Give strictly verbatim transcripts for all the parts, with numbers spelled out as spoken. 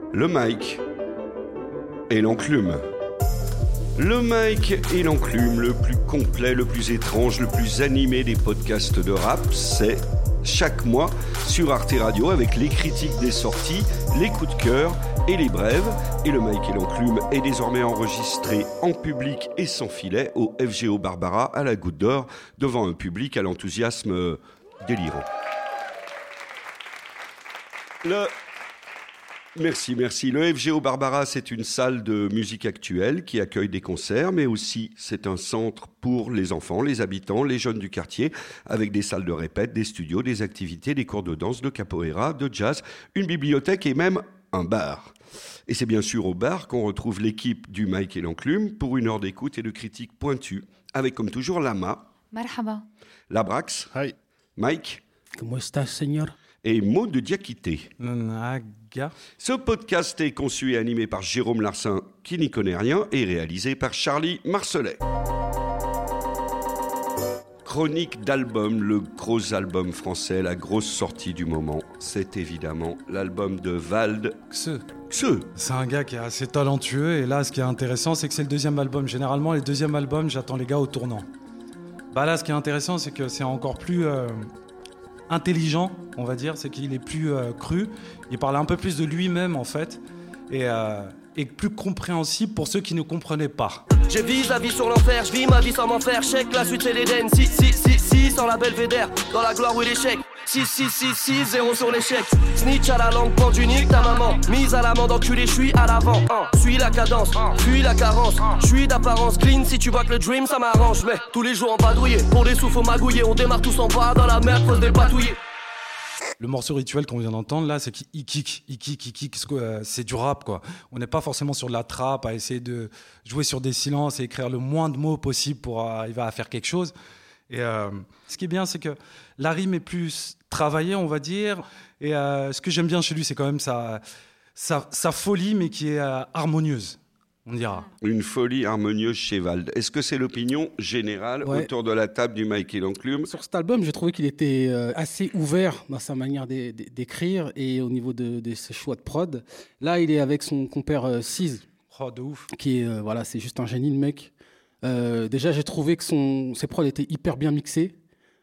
Le mic et l'enclume. Le mic et l'enclume, le plus complet, le plus étrange, le plus animé des podcasts de rap, c'est chaque mois sur Arte Radio avec les critiques des sorties, les coups de cœur et les brèves. Et le mic et l'enclume est désormais enregistré en public et sans filet au F G O Barbara à la Goutte d'Or devant un public à l'enthousiasme délirant. Le... Merci, merci. Le F G O Barbara, c'est une salle de musique actuelle qui accueille des concerts, mais aussi c'est un centre pour les enfants, les habitants, les jeunes du quartier, avec des salles de répète, des studios, des activités, des cours de danse, de capoeira, de jazz, une bibliothèque et même un bar. Et c'est bien sûr au bar qu'on retrouve l'équipe du Mic et l'Enclume pour une heure d'écoute et de critique pointue, avec comme toujours Lama, Marhaba, Labrax, Hi. Mike, ¿Cómo estás, señor? et Maud de Diakité. Naga. Ce podcast est conçu et animé par Jérôme Larsin, qui n'y connaît rien, et réalisé par Charlie Marcelet. Chronique d'album, le gros album français, la grosse sortie du moment, c'est évidemment l'album de Vald Xe. Xe. C'est un gars qui est assez talentueux et là ce qui est intéressant c'est que c'est le deuxième album. Généralement les deuxièmes albums j'attends les gars au tournant. Bah là ce qui est intéressant c'est que c'est encore plus euh, intelligent on va dire, c'est qu'il est plus euh, cru. Il parle un peu plus de lui-même en fait et, euh, et plus compréhensible pour ceux qui ne comprenaient pas. Je vis la vie sur l'enfer, je vis ma vie sans m'en faire. Check la suite c'est l'Éden, si si si si sans la belvédère, dans la gloire ou l'échec. six six six six zéro sur l'échec. Snitch à la langue pendue, nique ta maman. Mise à l'amende, enculé, je suis à l'avant. uh. Suis la cadence, fuis la carence. Je suis d'apparence clean, si tu vois que le dream ça m'arrange. Mais tous les jours en badouillé, pour des sous faut magouiller. On démarre tous en bas dans la merde, faut se dépatouiller. Le morceau rituel qu'on vient d'entendre là, c'est qu'il kick, il kick, il kick, c'est du rap quoi. On n'est pas forcément sur de la trappe à essayer de jouer sur des silences et écrire le moins de mots possible pour arriver à faire quelque chose. Et euh, ce qui est bien, c'est que la rime est plus travaillée, on va dire. Et euh, ce que j'aime bien chez lui, c'est quand même sa, sa, sa folie, mais qui est euh, harmonieuse. On dira. Une folie harmonieuse chez Vald. Est-ce que c'est l'opinion générale Ouais. autour de la table du Mic et l'Enclume ? Sur cet album, j'ai trouvé qu'il était euh, assez ouvert dans sa manière d'é- d'é- d'écrire et au niveau de, de ses choix de prod. Là, il est avec son compère euh, Siz, Oh, de ouf. qui est, euh, voilà, c'est juste un génie, le mec. Euh, déjà, j'ai trouvé que son, ses prods étaient hyper bien mixés.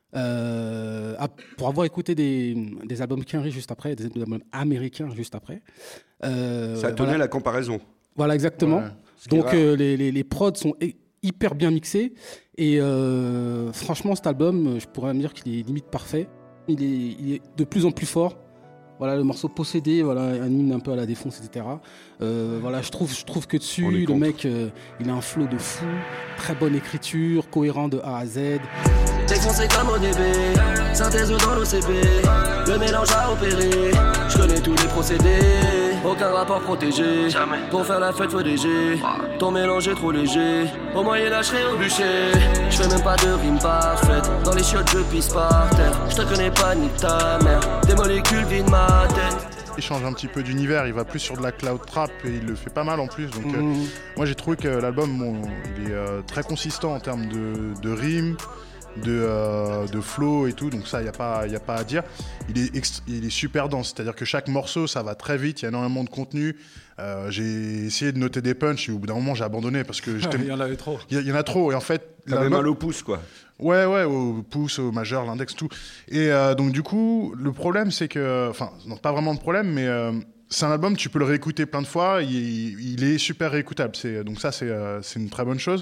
Euh, à- pour avoir écouté des, des albums Kenry juste après, des albums américains juste après. Euh, Ça tenait voilà. la comparaison. Voilà, exactement. Ouais. Ce qui est Donc rare. euh, les, les, les prods sont hy- hyper bien mixés et euh, franchement cet album, je pourrais me dire qu'il est limite parfait. Il est, il est de plus en plus fort. Voilà le morceau Possédé, voilà un hymne un peu à la défonce, et cetera. Euh, voilà, je trouve, je trouve que On est dessus le contre. mec, euh, il a un flow de fou, très bonne écriture, cohérent de A à Z. Défoncé comme O D B, synthèse dans l'O C B. Le mélange à opérer, je connais tous les procédés. Aucun rapport protégé, jamais. Pour faire la fête faut D G. Ton mélange est trop léger, au moyen âge je serai au bûcher. Je fais même pas de rime parfaite, dans les chiottes je pisse par terre. Je te connais pas ni ta mère, des molécules vident ma tête. Il change un petit peu d'univers, il va plus sur de la cloud trap et il le fait pas mal en plus. Donc euh, Mmh. moi j'ai trouvé que l'album bon, il est euh, très consistant en termes de, de rimes, de, euh, de flow et tout, donc ça il n'y a, pas- y a pas à dire. Il est, ext- il est super dense, c'est-à-dire que chaque morceau ça va très vite, il y a énormément de contenu. Euh, j'ai essayé de noter des punchs et au bout d'un moment j'ai abandonné parce que j'étais- Il y en avait trop. il y, a- il y en a trop et en fait... T'avais l'album- mal au pouce, quoi. Ouais, ouais, au pouce, au majeur, l'index, tout. Et euh, donc, du coup, le problème, c'est que... Enfin, non, pas vraiment de problème, mais euh, c'est un album, tu peux le réécouter plein de fois, il, il est super réécoutable. C'est, donc ça, c'est, euh, c'est une très bonne chose.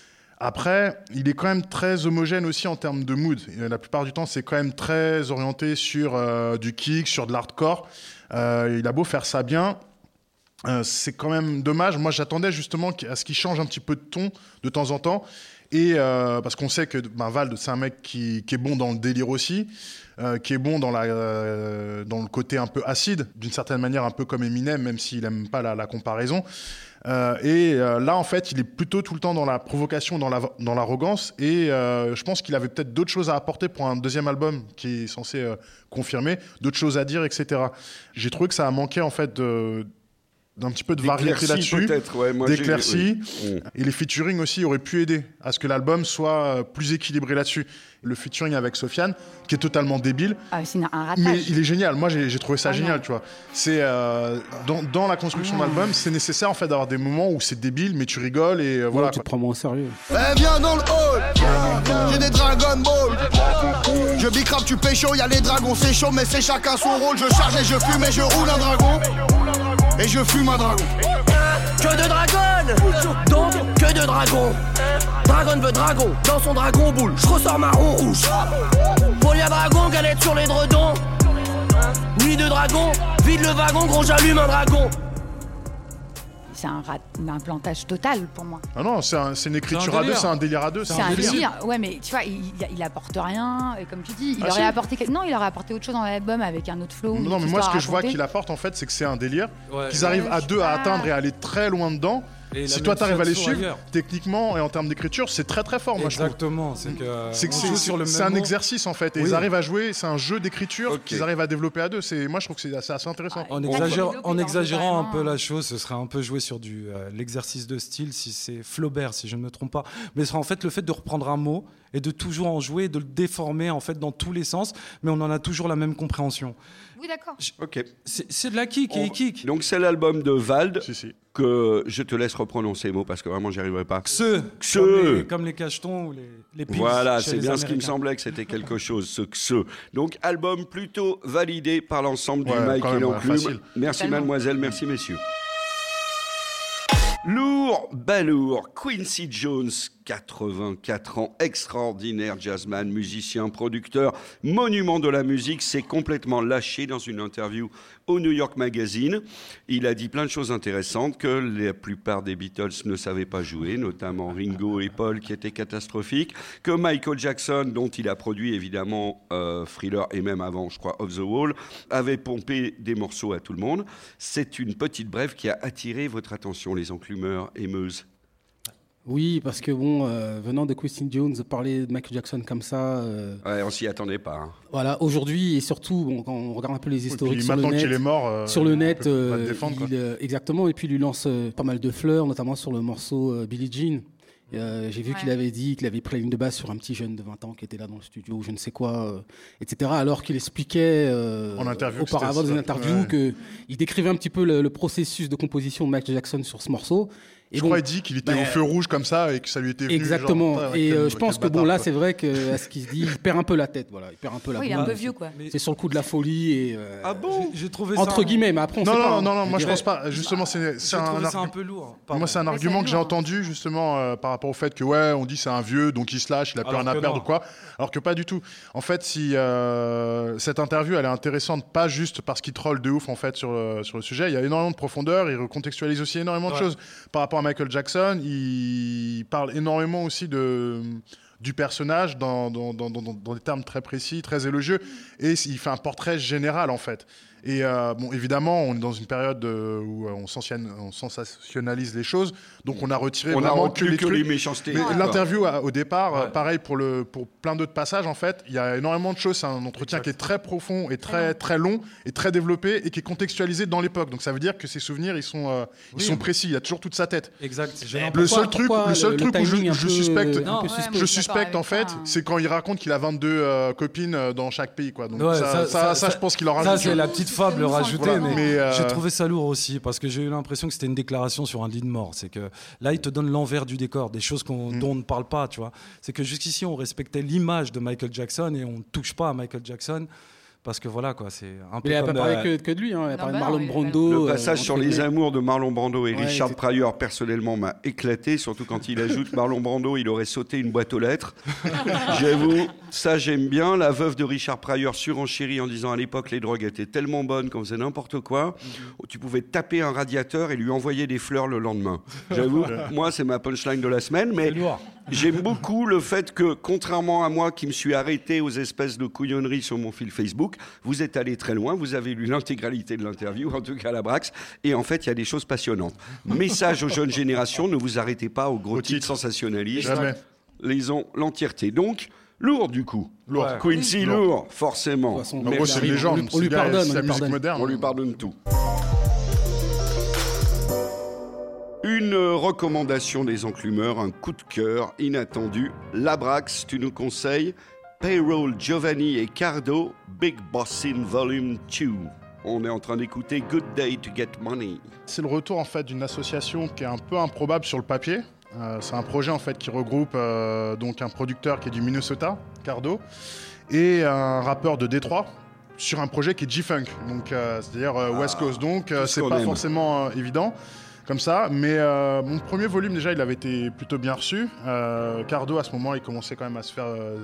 Après, il est quand même très homogène aussi en termes de mood. Et la plupart du temps, c'est quand même très orienté sur euh, du kick, sur de l'hardcore. Euh, il a beau faire ça bien... Euh, c'est quand même dommage. Moi, j'attendais justement à ce qu'il change un petit peu de ton de temps en temps. Et euh, parce qu'on sait que ben, Vald, c'est un mec qui, qui est bon dans le délire aussi, euh, qui est bon dans, la, euh, dans le côté un peu acide, d'une certaine manière, un peu comme Eminem, même s'il n'aime pas la, la comparaison. Euh, et euh, là, en fait, il est plutôt tout le temps dans la provocation, dans, la, dans l'arrogance. Et euh, je pense qu'il avait peut-être d'autres choses à apporter pour un deuxième album qui est censé euh, confirmer, d'autres choses à dire, et cetera. J'ai trouvé que ça a manqué, en fait, de d'un petit peu de variété là-dessus, ouais, d'éclaircies. Oui. Et les featuring aussi auraient pu aider à ce que l'album soit plus équilibré là-dessus. Le featuring avec Sofiane, qui est totalement débile, ah, c'est un ratage. Mais il est génial. Moi, j'ai, j'ai trouvé ça ah, génial, non. tu vois. C'est euh, dans, dans la construction ah. d'album, c'est nécessaire en fait d'avoir des moments où c'est débile, mais tu rigoles et euh, voilà. Ouais, tu te prends moins au sérieux. Eh, viens dans le hall, j'ai des Dragon Ball. Je bicrape, tu pécho, y'a les dragons, c'est chaud, mais c'est chacun son rôle. Je charge et je fume et je roule un dragon. Et je fume un dragon. Que de dragon, donc que de dragon. Dragon veut dragon, dans son dragon boule. Je ressors marron rouge. Polia dragon, galette sur les dredons. Nuit de dragon, vide le wagon, gros j'allume un dragon. C'est un, rat... un plantage total pour moi. Ah non, c'est, un, c'est une écriture c'est à deux, c'est un délire à deux. C'est, c'est un, un délire. délire. Ouais, mais tu vois, il, il apporte rien. Et comme tu dis, il ah, aurait si. apporté. Non, il aurait apporté autre chose dans l'album avec un autre flow. Non, mais moi, ce que je vois qu'il apporte, en fait, c'est que c'est un délire ouais. qu'ils arrivent ouais, à deux à atteindre et à aller très loin dedans. Et si toi t'arrives à les suivre, ailleurs. Techniquement et en termes d'écriture, c'est très très fort. Moi, exactement, je trouve. c'est que c'est, que c'est, sur le c'est même un mot. exercice en fait. Et oui. Ils arrivent à jouer, c'est un jeu d'écriture okay. qu'ils arrivent à développer à deux. C'est, moi je trouve que c'est assez, assez intéressant. En, exagère, en exagérant un peu la chose, ce serait un peu jouer sur du euh, l'exercice de style si c'est Flaubert, si je ne me trompe pas. Mais ce sera en fait le fait de reprendre un mot et de toujours en jouer, de le déformer en fait dans tous les sens, mais on en a toujours la même compréhension. Oui, d'accord. Ok. C'est, c'est de la kick on... et kick. Donc c'est l'album de Vald si, si. que je te laisse reprononcer les mots parce que vraiment j'y arriverai pas. Ce, ce. Comme, les, comme les cachetons ou les, les pills. Voilà, chez c'est les bien Américains. Ce qui me semblait que c'était quelque chose, ce ce. Donc album plutôt validé par l'ensemble ouais, du Mike et l'Enclume. Ouais, merci Tellement. mademoiselle, merci messieurs. Lourd, balourd, Quincy Jones, quatre-vingt-quatre ans, extraordinaire jazzman, musicien, producteur, monument de la musique, s'est complètement lâché dans une interview au New York Magazine. Il a dit plein de choses intéressantes que la plupart des Beatles ne savaient pas jouer, notamment Ringo et Paul qui étaient catastrophiques, que Michael Jackson, dont il a produit évidemment euh, Thriller et même avant, je crois, Off the Wall, avait pompé des morceaux à tout le monde. C'est une petite brève qui a attiré votre attention, les enclumeurs et Meuse. Oui, parce que bon, euh, venant de Quincy Jones, parler de Michael Jackson comme ça... Euh, ouais, on s'y attendait pas. Hein. Voilà, aujourd'hui, et surtout, bon, quand on regarde un peu les historiques sur le net... qu'il est mort, euh, sur le net, euh, défendre, il, euh, exactement, et puis il lui lance euh, pas mal de fleurs, notamment sur le morceau euh, Billie Jean. Euh, j'ai vu ouais. qu'il avait dit qu'il avait pris la ligne de basse sur un petit jeune de vingt ans qui était là dans le studio, je ne sais quoi, euh, et cetera. Alors qu'il expliquait euh, en interview, auparavant dans une interview ouais. qu'il décrivait un petit peu le, le processus de composition de Michael Jackson sur ce morceau. Et je bon, crois qu'il dit qu'il était bah, au feu rouge comme ça et que ça lui était venu. Exactement. Genre, et quel, euh, je pense que bon bâtard, là, quoi. c'est vrai que à ce qu'il se dit, il perd un peu la tête. Voilà, il perd un peu la. Oui, il est un peu vieux quoi. C'est sur le coup de la folie et. Euh, ah bon j'ai, j'ai trouvé entre ça guillemets, mais après on non, sait non, pas. Non, non, non, hein, moi je pense pas. Justement, c'est, c'est j'ai un, trouvé un ça un peu lourd. Pardon. Moi, c'est un ouais, argument c'est que j'ai entendu justement euh, par rapport au fait que ouais, on dit c'est un vieux, donc il se lâche, il a plus rien à perdre ou quoi. Alors que pas du tout. En fait, si euh, cette interview elle est intéressante, pas juste parce qu'il troll de ouf en fait sur le, sur le sujet. Il y a énormément de profondeur. Il recontextualise aussi énormément de ouais. choses par rapport à Michael Jackson. Il parle énormément aussi de, du personnage dans, dans, dans, dans, dans des termes très précis, très élogieux, et il fait un portrait général en fait. Et euh, bon, évidemment, on est dans une période euh, où on, on sensationnalise les choses, donc on a retiré on vraiment a que les que trucs. les méchancetés. Mais ouais. l'interview au départ, ouais. pareil pour le pour plein d'autres passages en fait, il y a énormément de choses. C'est un entretien exact. Qui est très profond et très très long et très développé et qui est contextualisé dans l'époque. Donc ça veut dire que ses souvenirs ils sont euh, ils oui. sont précis. Il a toujours toute sa tête. Exact. Le pourquoi, seul truc, le seul le, truc le où je, je suspecte, non, ouais, je suspecte en fait, ça. C'est quand il raconte qu'il a vingt-deux euh, copines dans chaque pays quoi. Donc ouais, ça, ça, ça, ça, je pense qu'il en rajoute. Ça c'est la petite fable rajoutée. Mais, mais euh... j'ai trouvé ça lourd aussi parce que j'ai eu l'impression que c'était une déclaration sur un lit de mort. C'est que là, il te donne l'envers du décor, des choses qu'on, mm. dont on ne parle pas, tu vois. C'est que jusqu'ici, on respectait l'image de Michael Jackson et on ne touche pas à Michael Jackson. Parce que voilà, quoi, c'est un peu. Mais il n'a pas parlé que, que de lui, hein. Il a parlé de Marlon Brando. Le passage euh, sur les amours de Marlon Brando et ouais, Richard c'est... Pryor, personnellement, m'a éclaté, surtout quand il ajoute Marlon Brando, il aurait sauté une boîte aux lettres. J'avoue, ça j'aime bien. La veuve de Richard Pryor surenchérie en disant à l'époque les drogues étaient tellement bonnes qu'on faisait n'importe quoi. Mm-hmm. Tu pouvais taper un radiateur et lui envoyer des fleurs le lendemain. J'avoue, moi c'est ma punchline de la semaine, mais j'aime beaucoup le fait que, contrairement à moi qui me suis arrêté aux espèces de couillonneries sur mon fil Facebook, vous êtes allé très loin, vous avez lu l'intégralité de l'interview, en tout cas à la Brax, et en fait, il y a des choses passionnantes. Message aux jeunes générations, ne vous arrêtez pas aux gros titres sensationnalistes. Jamais. Lisons l'entièreté. Donc, lourd du coup. Lourd. Ouais. Quincy, lourd, lourd forcément. En gros, c'est une légende. On lui pardonne, c'est on la lui musique pardonne. moderne. On lui pardonne tout. Une recommandation des enclumeurs, un coup de cœur inattendu. Labrax, tu nous conseilles Payroll, Giovanni et Cardo, Big Bossin Volume deux. On est en train d'écouter Good Day to Get Money. C'est le retour en fait d'une association qui est un peu improbable sur le papier. Euh, c'est un projet en fait qui regroupe euh, donc un producteur qui est du Minnesota, Cardo, et un rappeur de Détroit sur un projet qui est G-Funk, donc euh, c'est-à-dire euh, West Coast. Donc euh, c'est pas aime. forcément euh, évident comme ça, mais euh, mon premier volume déjà il avait été plutôt bien reçu. Euh, Cardo à ce moment il commençait quand même à se faire euh,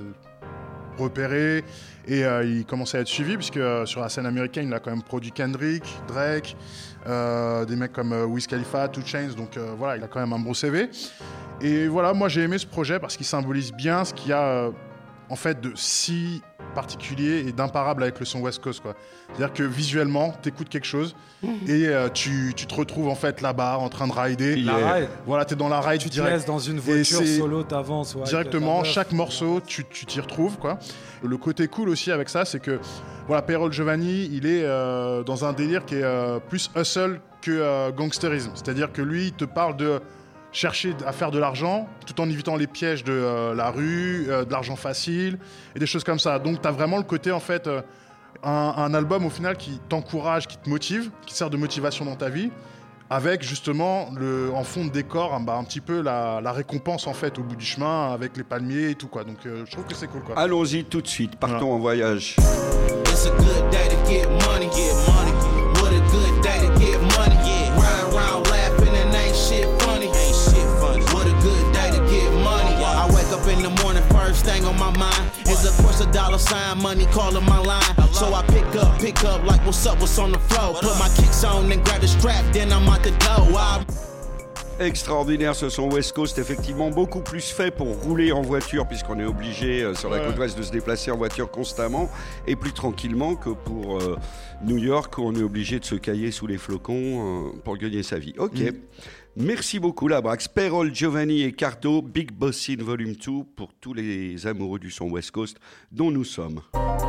repérer et euh, il commençait à être suivi puisque euh, sur la scène américaine il a quand même produit Kendrick, Drake, euh, des mecs comme euh, Wiz Khalifa, two Chainz, donc euh, voilà il a quand même un gros C V. Et voilà, moi j'ai aimé ce projet parce qu'il symbolise bien ce qu'il y a euh, en fait de si particulier et d'imparable avec le son West Coast, quoi. C'est-à-dire que visuellement, t'écoutes quelque chose et euh, tu, tu te retrouves en fait là-bas en train de rider. La et, ride. Voilà, t'es dans la ride Tu te direct. laisses dans une voiture solo, t'avances. Ouais, directement, chaque morceau, tu, tu t'y retrouves, quoi. Le côté cool aussi avec ça, c'est que voilà, Payroll Giovanni, il est euh, dans un délire qui est euh, plus hustle que euh, gangsterisme. C'est-à-dire que lui, il te parle de chercher à faire de l'argent tout en évitant les pièges de euh, la rue, euh, de l'argent facile et des choses comme ça. Donc, tu as vraiment le côté, en fait, euh, un, un album au final qui t'encourage, qui te motive, qui te sert de motivation dans ta vie, avec justement le, en fond de décor un, bah, un petit peu la, la récompense en fait au bout du chemin avec les palmiers et tout, quoi. Donc, euh, je trouve que c'est cool, quoi. Allons-y tout de suite, partons voilà. en voyage. It's a good day to get money, get money. What a good day to get money, yeah. Ride around laughing and ain't shit funny, ain't shit funny. What a good day to get money. I wake up in the morning, first thing on my mind is of course a dollar sign, money calling my line. So I pick up, pick up like what's up, what's on the floor. Put my kicks on and grab the strap, then I'm out the door. I... Extraordinaire ce son West Coast, effectivement beaucoup plus fait pour rouler en voiture puisqu'on est obligé euh, sur la ouais. côte ouest de se déplacer en voiture constamment et plus tranquillement que pour euh, New York où on est obligé de se cailler sous les flocons euh, pour gagner sa vie. Ok, mm. Merci beaucoup Labrax. Payroll, Giovanni et Cardo, Big Bossin Volume deux pour tous les amoureux du son West Coast dont nous sommes.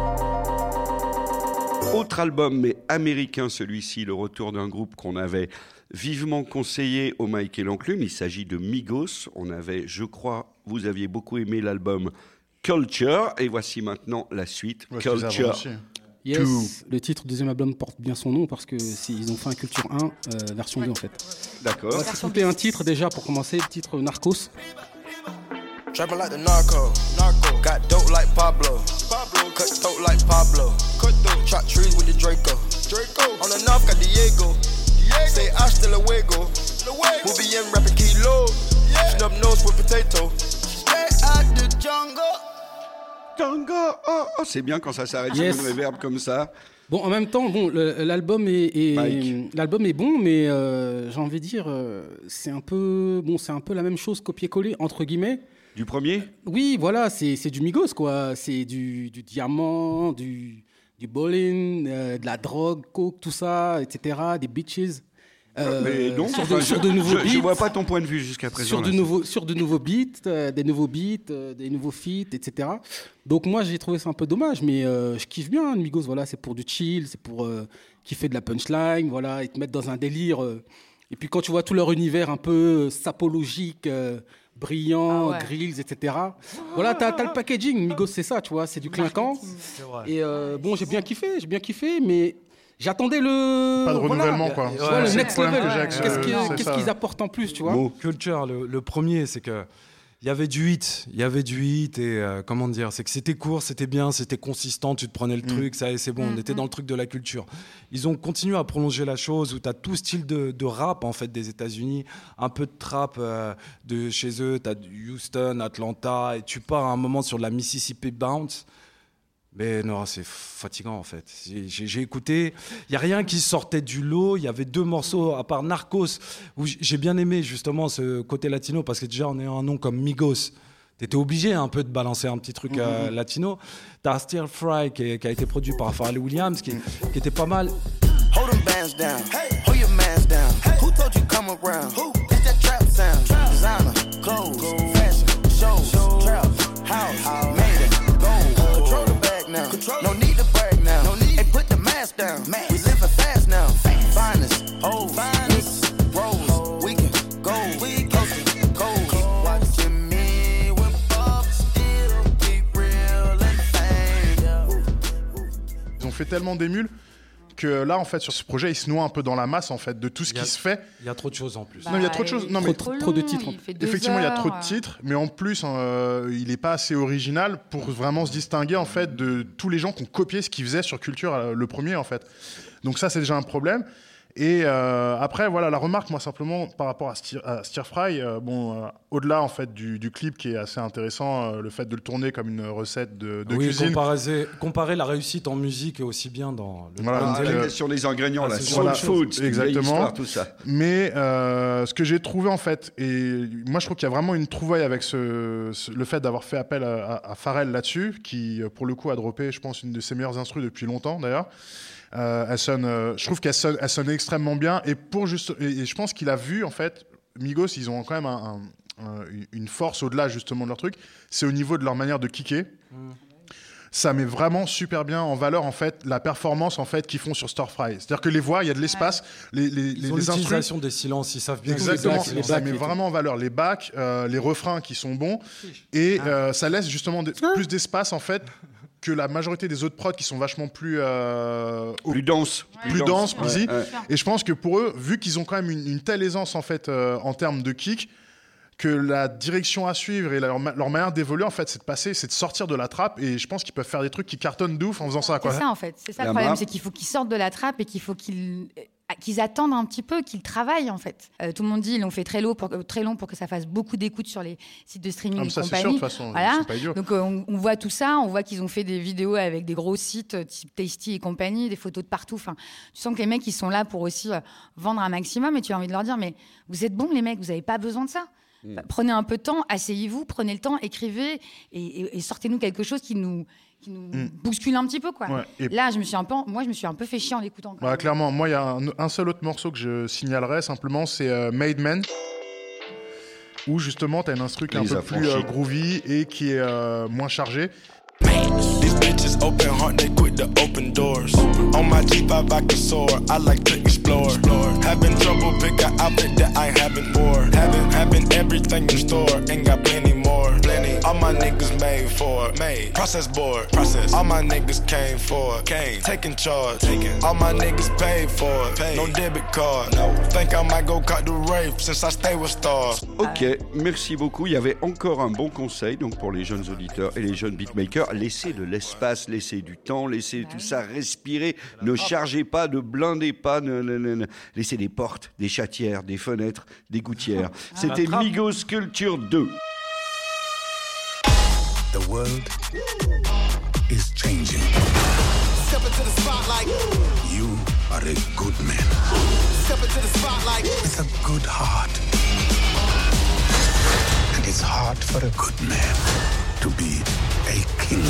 Autre album, mais américain celui-ci, le retour d'un groupe qu'on avait vivement conseillé au Mike et l'Enclume. Il s'agit de Migos. On avait, je crois, vous aviez beaucoup aimé l'album Culture. Et voici maintenant la suite, ouais, Culture. Yes, deux. le titre du deuxième album porte bien son nom parce que si, ils ont fait un Culture un, euh, version deux en fait. D'accord. On va s'écouter un titre déjà pour commencer, le titre Narcos. Trapping like the narco, narco. Got dope like Pablo, Pablo. Cut throat like Pablo, cut throat. Chop trees with the Draco, Draco. On the north got Diego, Diego. Say hasta luego, luego. We'll be in rapping kilos, yeah. Snub nose with potato. Straight out the jungle. Jungle, oh, oh, c'est bien quand ça s'arrête Yes. sur une réverb comme ça. Bon, en même temps, bon, le, l'album est, est l'album est bon, mais euh, j'ai envie de dire, euh, c'est un peu, bon, c'est un peu la même chose copier-coller entre guillemets. Du premier ? Oui, voilà, c'est, c'est du Migos, quoi. C'est du, du diamant, du, du bowling, euh, de la drogue, coke, tout ça, et cetera, des bitches. Euh, mais non, sur, enfin, de, je, sur de nouveaux je, beats. je vois pas ton point de vue jusqu'à présent. Sur, là, de nouveaux, sur de nouveaux beats, euh, des nouveaux beats, euh, des nouveaux feats, et cetera. Donc moi, j'ai trouvé ça un peu dommage, mais euh, je kiffe bien Migos. Voilà, c'est pour du chill, c'est pour euh, kiffer de la punchline, voilà, et te mettre dans un délire. Euh, et puis quand tu vois tout leur univers un peu sapologique, euh, brillant, ah ouais. grills, et cetera. Voilà, t'as, t'as le packaging. Migos, c'est ça, tu vois, c'est du clinquant. C'est vrai. Et euh, bon, j'ai bien kiffé, j'ai bien kiffé, mais j'attendais le. Pas de renouvellement, voilà, quoi. Ouais, ouais, le next level. Que qu'est-ce, euh, qui, c'est qu'est-ce ça. qu'ils apportent en plus, tu vois. Bon, Culture, le, le premier, c'est que il y avait du hit, il y avait du hit et euh, comment dire, c'est que c'était court, c'était bien, c'était consistant, tu te prenais le Mm. truc, ça, c'est bon, on était dans le truc de la culture. Ils ont continué à prolonger la chose où tu as tout style de, de rap en fait des États-Unis, un peu de trap euh, de chez eux, tu as Houston, Atlanta et tu pars à un moment sur de la Mississippi Bounce. Mais non, c'est fatigant en fait. J'ai, j'ai, j'ai écouté, il n'y a rien qui sortait du lot. Il y avait deux morceaux, à part Narcos, où j'ai bien aimé justement ce côté latino, parce que déjà on est un nom comme Migos. T'étais obligé un peu de balancer un petit truc euh, latino. T'as Stir Fry qui, qui a été produit par Pharrell Williams, qui, qui était pas mal. Hold them bands down, hold your mans down. Who told you come around? It's that trap sound. Designer, clothes, fashion, shows, trap, house, made it, gold. Control the bag now, no need to brag now. No need. Hey, put the mask down. We living fast now. Finest, old, finest, rose, we can go. tellement d'émules que là, en fait, sur ce projet, il se noie un peu dans la masse, en fait, de tout ce Il y a- qui se fait. Il y a trop de choses en plus. Non, il y a trop de choses. Non, mais trop- trop de titres, en Il fait deux Effectivement, il y a trop de heures. titres, mais en plus, euh, il n'est pas assez original pour vraiment se distinguer en fait de tous les gens qui ont copié ce qu'il faisait sur Culture, euh, le premier en fait. Donc ça, c'est déjà un problème. Et euh, après, voilà, la remarque, moi, simplement, par rapport à Stir, à Stir Fry, euh, bon, euh, au-delà, en fait, du, du clip qui est assez intéressant, euh, le fait de le tourner comme une recette de, de oui, cuisine. comparer, comparer la réussite en musique aussi bien dans le Voilà, plan de donc, télé. Avec- euh, sur les ingrédients, ah, là, c'est soul voilà, food, c'est une vieille exactement. histoire, tout ça. Mais euh, ce que j'ai trouvé en fait, et moi je trouve qu'il y a vraiment une trouvaille avec ce, ce- le fait d'avoir fait appel à, à, à Pharrell là-dessus, qui pour le coup a droppé, je pense, une de ses meilleures instrus depuis longtemps d'ailleurs. Euh, elle sonne, euh, je trouve qu'elle sonne, elle sonne extrêmement bien, et pour juste, et, et je pense qu'il a vu en fait, Migos, ils ont quand même un, un, un, une force au-delà justement de leur truc, c'est au niveau de leur manière de kicker. Mm. Ça met vraiment super bien en valeur en fait la performance en fait qu'ils font sur Stir Fry. C'est-à-dire que les voix, il y a de l'espace, les, les, Ils les, ont les instrus. l'utilisation des silences, ils savent bien. Exactement, utiliser les ça silences. met vraiment en valeur les backs, euh, les refrains qui sont bons, et euh, ça laisse justement de- plus d'espace en fait que la majorité des autres prods qui sont vachement plus euh, au- Plus dense. plus dense, Ouais, easy. ouais. Et je pense que pour eux, vu qu'ils ont quand même une, une telle aisance en fait euh, en termes de kick, que la direction à suivre et leur, ma- leur manière d'évoluer en fait, c'est de passer, c'est de sortir de la trappe, et je pense qu'ils peuvent faire des trucs qui cartonnent de ouf en faisant ça, quoi. C'est ça en fait, c'est ça La le problème, map. c'est qu'il faut qu'ils sortent de la trappe et qu'il faut qu'ils qu'ils attendent un petit peu, qu'ils travaillent en fait. Euh, tout le monde dit ils l'ont fait très long pour que, très long pour que ça fasse beaucoup d'écoutes sur les sites de streaming Ah, mais et ça, c'est compagnie. sûr, de toute façon, Voilà. c'est pas idiot. Donc euh, on, on voit tout ça, on voit qu'ils ont fait des vidéos avec des gros sites euh, type Tasty et compagnie, des photos de partout. Enfin, tu sens que les mecs ils sont là pour aussi euh, vendre un maximum, et tu as envie de leur dire mais vous êtes bons les mecs, vous n'avez pas besoin de ça. Enfin, prenez un peu de temps, asseyez-vous, prenez le temps, écrivez et, et- et sortez-nous quelque chose qui nous, qui nous Mm. bouscule un petit peu quoi. Ouais, et- Là, je me suis un peu, moi, je me suis un peu fait chier en l'écoutant. quand Bah, même. clairement, moi, il y a un, un seul autre morceau que je signalerais simplement, c'est euh, Made Man, où justement, tu as une instru qui est un Les peu affranchis. plus euh, groovy et qui est euh, moins chargée. These bitches open heart, they quick to open doors. On my G five, I can soar. I like to explore. Having trouble, pick an outfit that I ain't having for. Having, having everything in store, ain't got plenty more. Plenty. All my niggas made for it. Made. Process board. Process. All my niggas came for it. Came. Taking charge. Taking. All my niggas paid for it. Paid. No debit card. No. Think I might go cut the rave since I stay with stars. Ok, merci beaucoup. Il y avait encore un bon conseil donc pour les jeunes auditeurs et les jeunes beatmakers. Laissez de l'espace, laissez du temps, laissez tout ça respirer. Ne chargez pas, ne blindez pas. Ne, ne- ne- ne- Laissez des portes, des chatières, des fenêtres, des gouttières. C'était La trappe. Migos Culture deux. The world is changing. Step into the spotlight. You are a good man Step into the spotlight. with a good heart. And it's hard for a good man to be a king.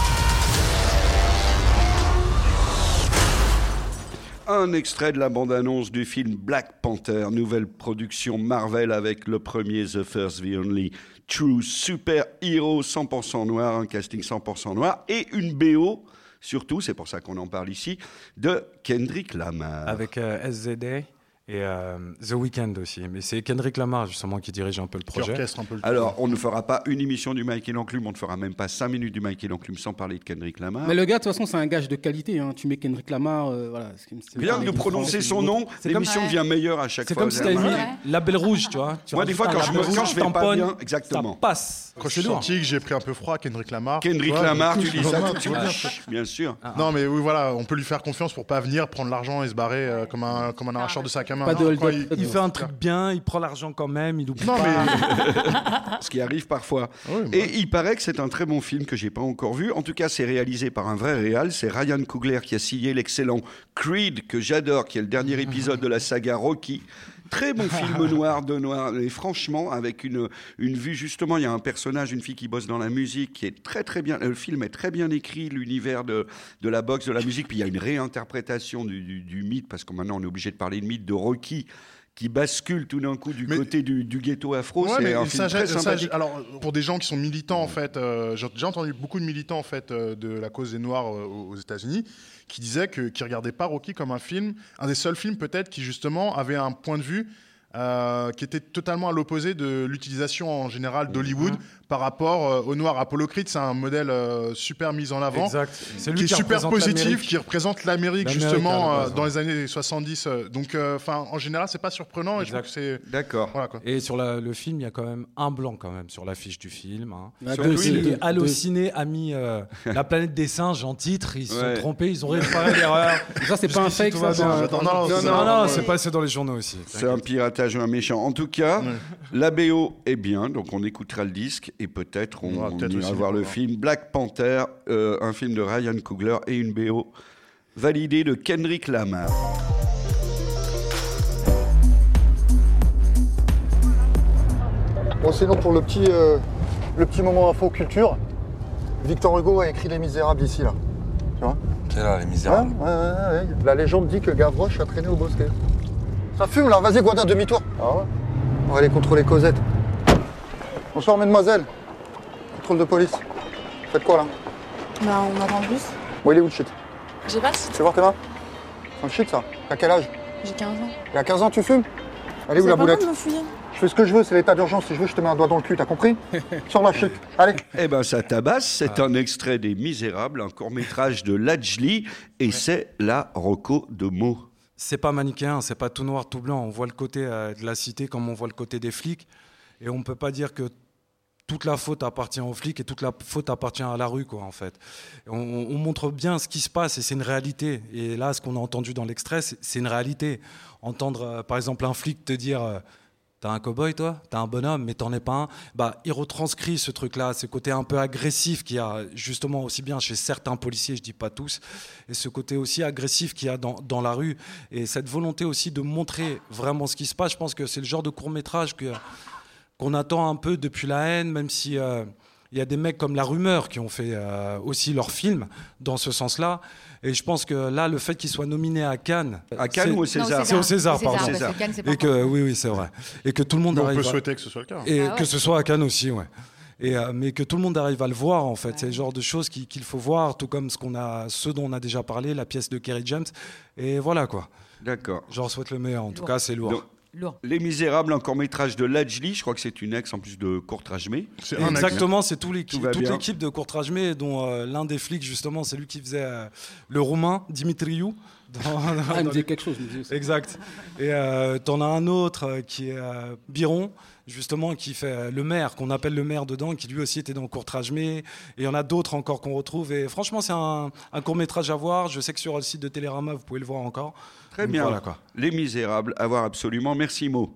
Un extrait de la bande-annonce du film Black Panther, nouvelle production Marvel avec le premier The First, The Only True Super Hero cent pour cent noir, un casting cent pour cent noir et une B O, surtout, c'est pour ça qu'on en parle ici, de Kendrick Lamar. Avec euh, S Z A et euh, The Weeknd aussi. Mais c'est Kendrick Lamar justement qui dirige un peu le Qui projet. orchestre un peu le Alors, on ne fera pas une émission du Mike et l'Enclume, on ne fera même pas cinq minutes du Mike et l'Enclume sans parler de Kendrick Lamar. Mais le gars, de toute façon, c'est un gage de qualité. Hein. Tu mets Kendrick Lamar, euh, voilà. c'est- c'est- Rien que de c'est- prononcer c'est- son nom, C'est comme- l'émission Ouais. devient meilleure à chaque C'est fois. comme si t'avais mis Ouais. label rouge, tu vois. Tu Moi, des rajoutes fois, un quand je label me- rouge, quand je vais pas tamponne, bien, exactement. Ça passe. Quand je suis C'est lourd. sorti, que j'ai pris un peu froid, Kendrick Lamar. Kendrick Ouais, Lamar, du tu coup, dis je ça suis tout de suite. bien. Chut, Bien sûr. Non, mais oui, voilà, on peut lui faire confiance pour pas venir prendre l'argent et se barrer euh, comme un, comme un arracheur de sac à main. Pas de Non, hold-up. quoi, Il fait un truc bien, il prend l'argent quand même, il oublie Non, pas. mais. Ce qui arrive parfois. Ouais, bah. Et il paraît que c'est un très bon film que j'ai pas encore vu. En tout cas, c'est réalisé par un vrai réal. C'est Ryan Coogler qui a signé l'excellent Creed, que j'adore, qui est le dernier épisode de la saga Rocky. Très bon film noir de noir. Et franchement, avec une, une vue, justement, il y a un personnage, une fille qui bosse dans la musique, qui est très très bien. Le film est très bien écrit, l'univers de, de la boxe, de la musique. Puis il y a une réinterprétation du, du, du mythe, parce que maintenant on est obligé de parler de mythe de Rocky, qui bascule tout d'un coup du Mais- côté du, du ghetto afro. Ouais, c'est mais un ça, film très ça, sympathique. alors, pour des gens qui sont militants, en fait, euh, j'ai j'ai entendu beaucoup de militants en fait, euh, de la cause des Noirs euh, aux États-Unis qui disaient que, qu'ils regardaient pas Rocky comme un film, un des seuls films peut-être qui justement avait un point de vue euh, qui était totalement à l'opposé de l'utilisation en général d'Hollywood mmh. par rapport euh, au noir. Apollo Creed, c'est un modèle euh, super mis en avant, exact. C'est lui qui, qui est super positif, qui représente l'Amérique, l'Amérique justement euh, dans les années soixante-dix. Euh, donc, enfin, euh, en général, c'est pas surprenant. Et je trouve que c'est d'accord. Voilà, quoi. Et sur la, le film, il y a quand même un blanc quand même sur l'affiche du film. Hein. Bah, Sur deux, et deux, Allociné a mis euh, La planète des singes en titre. Ils se ouais. sont trompés, ils ont réparé l'erreur. Ça, c'est pas un fake, ça. Non, non, non, non, non, non c'est passé dans les journaux aussi. C'est un piratage ou un méchant. En tout cas, ouais. la B O est bien, donc on écoutera le disque et peut-être on, on, peut-être on ira voir le film Black Panther, euh, un film de Ryan Coogler et une B O validée de Kendrick Lamar. Bon, sinon pour le petit, euh, le petit moment info culture, Victor Hugo a écrit Les Misérables ici, là. Tu vois ? C'est là, Les Misérables. Ouais, ouais, ouais, ouais. La légende dit que Gavroche a traîné au Bosquet. Ça fume là, vas-y Guadin, demi-tour. Ah ouais. On va aller contrôler Cosette. Bonsoir mesdemoiselles. Contrôle de police. Faites quoi là ? Bah on attend le bus. Bon, il est où le shit ? J'ai pas le shit. Tu veux voir tes mains ? C'est un shit ça. T'as quel âge ? J'ai quinze ans. Et à quinze ans tu fumes ? Allez, où la boulette ? Je fais ce que je veux, c'est l'état d'urgence. Si je veux, je te mets un doigt dans le cul, t'as compris ? Sors la shit. Allez. Eh ben ça tabasse, c'est ah. un extrait des Misérables, un court-métrage de Lajli, et ouais. c'est la Rocco de Meaux. C'est pas manichéen, c'est pas tout noir, tout blanc. On voit le côté euh, de la cité comme on voit le côté des flics. Et on peut pas dire que toute la faute appartient aux flics et toute la faute appartient à la rue, quoi, en fait. On, on montre bien ce qui se passe et c'est une réalité. Et là, ce qu'on a entendu dans l'extrait, c'est, c'est une réalité. Entendre, euh, par exemple, un flic te dire euh, « T'as un cow-boy, toi ? T'as un bonhomme, mais t'en es pas un ?» Bah, il retranscrit ce truc-là, ce côté un peu agressif qu'il y a justement aussi bien chez certains policiers, je dis pas tous, et ce côté aussi agressif qu'il y a dans, dans la rue. Et cette volonté aussi de montrer vraiment ce qui se passe, je pense que c'est le genre de court-métrage que... qu'on attend un peu depuis La Haine, même si euh, il y a des mecs comme La Rumeur qui ont fait euh, aussi leur film dans ce sens-là. Et je pense que là, le fait qu'il soit nominé à Cannes... À Cannes ou au César ? C'est au César, pardon. César. Cannes, c'est pas et que, oui, oui, c'est vrai. Et que tout le monde mais arrive... On peut à... souhaiter que ce soit le cas. Et ah ouais. que ce soit à Cannes aussi, ouais. Et, euh, mais que tout le monde arrive à le voir, en fait. Ouais. C'est le genre de choses qu'il, qu'il faut voir, tout comme ce, qu'on a, ce dont on a déjà parlé, la pièce de Kerry James. Et voilà, quoi. D'accord. Je leur souhaite le meilleur. En lourd. tout cas, c'est lourd. Donc, Lourd. Les Misérables, un court-métrage de Lajli, je crois que c'est une ex en plus de Courtrajmé. C'est exactement, c'est tout l'équipe, tout toute bien. l'équipe de Courtrajmé, dont euh, l'un des flics, justement, c'est lui qui faisait euh, le roumain, Dimitriou. Dans, dans, ah, il me disait quelque chose. Me disait exact. Et euh, t'en as un autre euh, qui est euh, Biron, justement, qui fait euh, le maire, qu'on appelle le maire dedans, qui lui aussi était dans Courtrajmé. Et il y en a d'autres encore qu'on retrouve. Et franchement, c'est un, un court-métrage à voir. Je sais que sur le site de Télérama, vous pouvez le voir encore. Très Donc, bien. Voilà, quoi. Les Misérables, à voir absolument. Merci, Mo.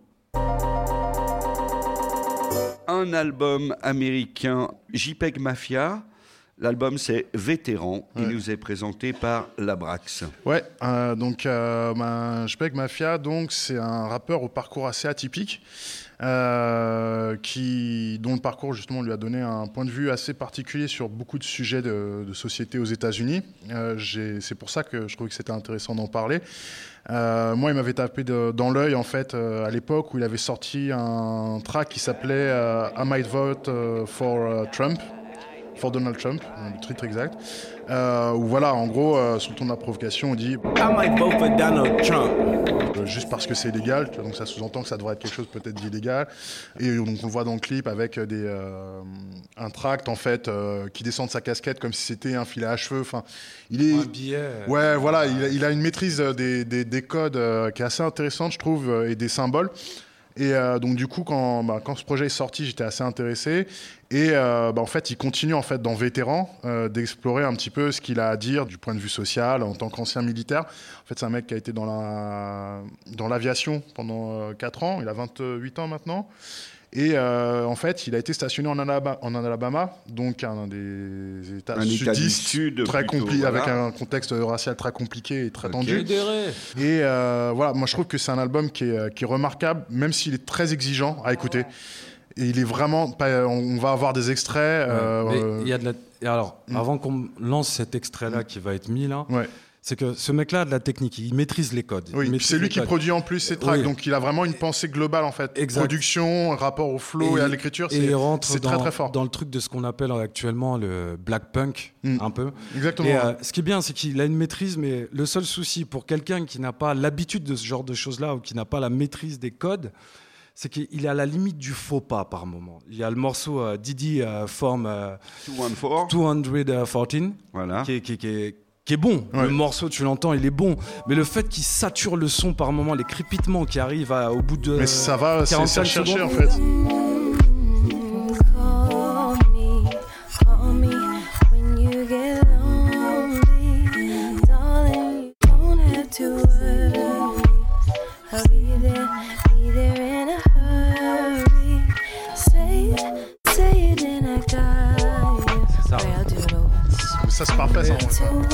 Un album américain, JPEG Mafia. L'album, c'est Vétéran. Il ouais. nous est présenté par Labrax. Ouais, euh, donc euh, ben, JPEG Mafia, donc, c'est un rappeur au parcours assez atypique, euh, qui, dont le parcours, justement, lui a donné un point de vue assez particulier sur beaucoup de sujets de, de société aux États-Unis. Euh, j'ai, c'est pour ça que je trouvais que c'était intéressant d'en parler. Euh, moi, il m'avait tapé de, dans l'œil, en fait, euh, à l'époque où il avait sorti un track qui s'appelait euh, I Might Vote uh, for uh, Trump. For Donald Trump, le titre exact. Euh, où voilà, en gros, euh, sur ton provocation, on dit I might vote for Donald Trump. Euh, juste parce que c'est illégal, donc ça sous-entend que ça devrait être quelque chose peut-être d'illégal. Et donc on le voit dans le clip avec des, euh, un tract en fait euh, qui descend de sa casquette comme si c'était un filet à cheveux. Enfin, il est. Un billet. Ouais, voilà, il a, il a une maîtrise des, des, des codes euh, qui est assez intéressante, je trouve, et des symboles. Et euh, donc du coup, quand, bah, quand ce projet est sorti, j'étais assez intéressé. Et euh, bah, en fait, il continue en fait dans Vétéran euh, d'explorer un petit peu ce qu'il a à dire du point de vue social en tant qu'ancien militaire. En fait, c'est un mec qui a été dans la dans l'aviation pendant euh, quatre ans. Il a vingt-huit ans maintenant. Et euh, en fait, il a été stationné en Alabama, en Alabama donc un des États un sudistes état du sud très plutôt, compli- voilà. avec un contexte racial très compliqué et très okay. tendu. Fédéré. Et euh, voilà, moi je trouve que c'est un album qui est, qui est remarquable, même s'il est très exigeant à écouter. Et il est vraiment, pas, on va avoir des extraits. Ouais, euh, il y a de la... Et alors, mm. avant qu'on lance cet extrait-là mm. qui va être mis là. Ouais. c'est que ce mec-là a de la technique, il maîtrise les codes. Oui, maîtrise c'est lui les qui codes. produit en plus ses tracks, Oui. donc il a vraiment une pensée globale en fait. Exact. Production, rapport au flow et, et à l'écriture, et c'est, il rentre c'est dans, très très fort. dans le truc de ce qu'on appelle actuellement le black punk, mm. un peu. Exactement. Et euh, ce qui est bien, c'est qu'il a une maîtrise, mais le seul souci pour quelqu'un qui n'a pas l'habitude de ce genre de choses-là ou qui n'a pas la maîtrise des codes, c'est qu'il est à la limite du faux pas par moment. Il y a le morceau euh, Didi euh, Form euh, deux cent quatorze, deux cent quatorze voilà. qui est, qui est, qui est qui est bon, ouais. Le morceau tu l'entends il est bon, mais le fait qu'il sature le son par moment, les crépitements qui arrivent à, au bout de mais ça va, c'est ça chercher en fait. Ça c'est parfait ça.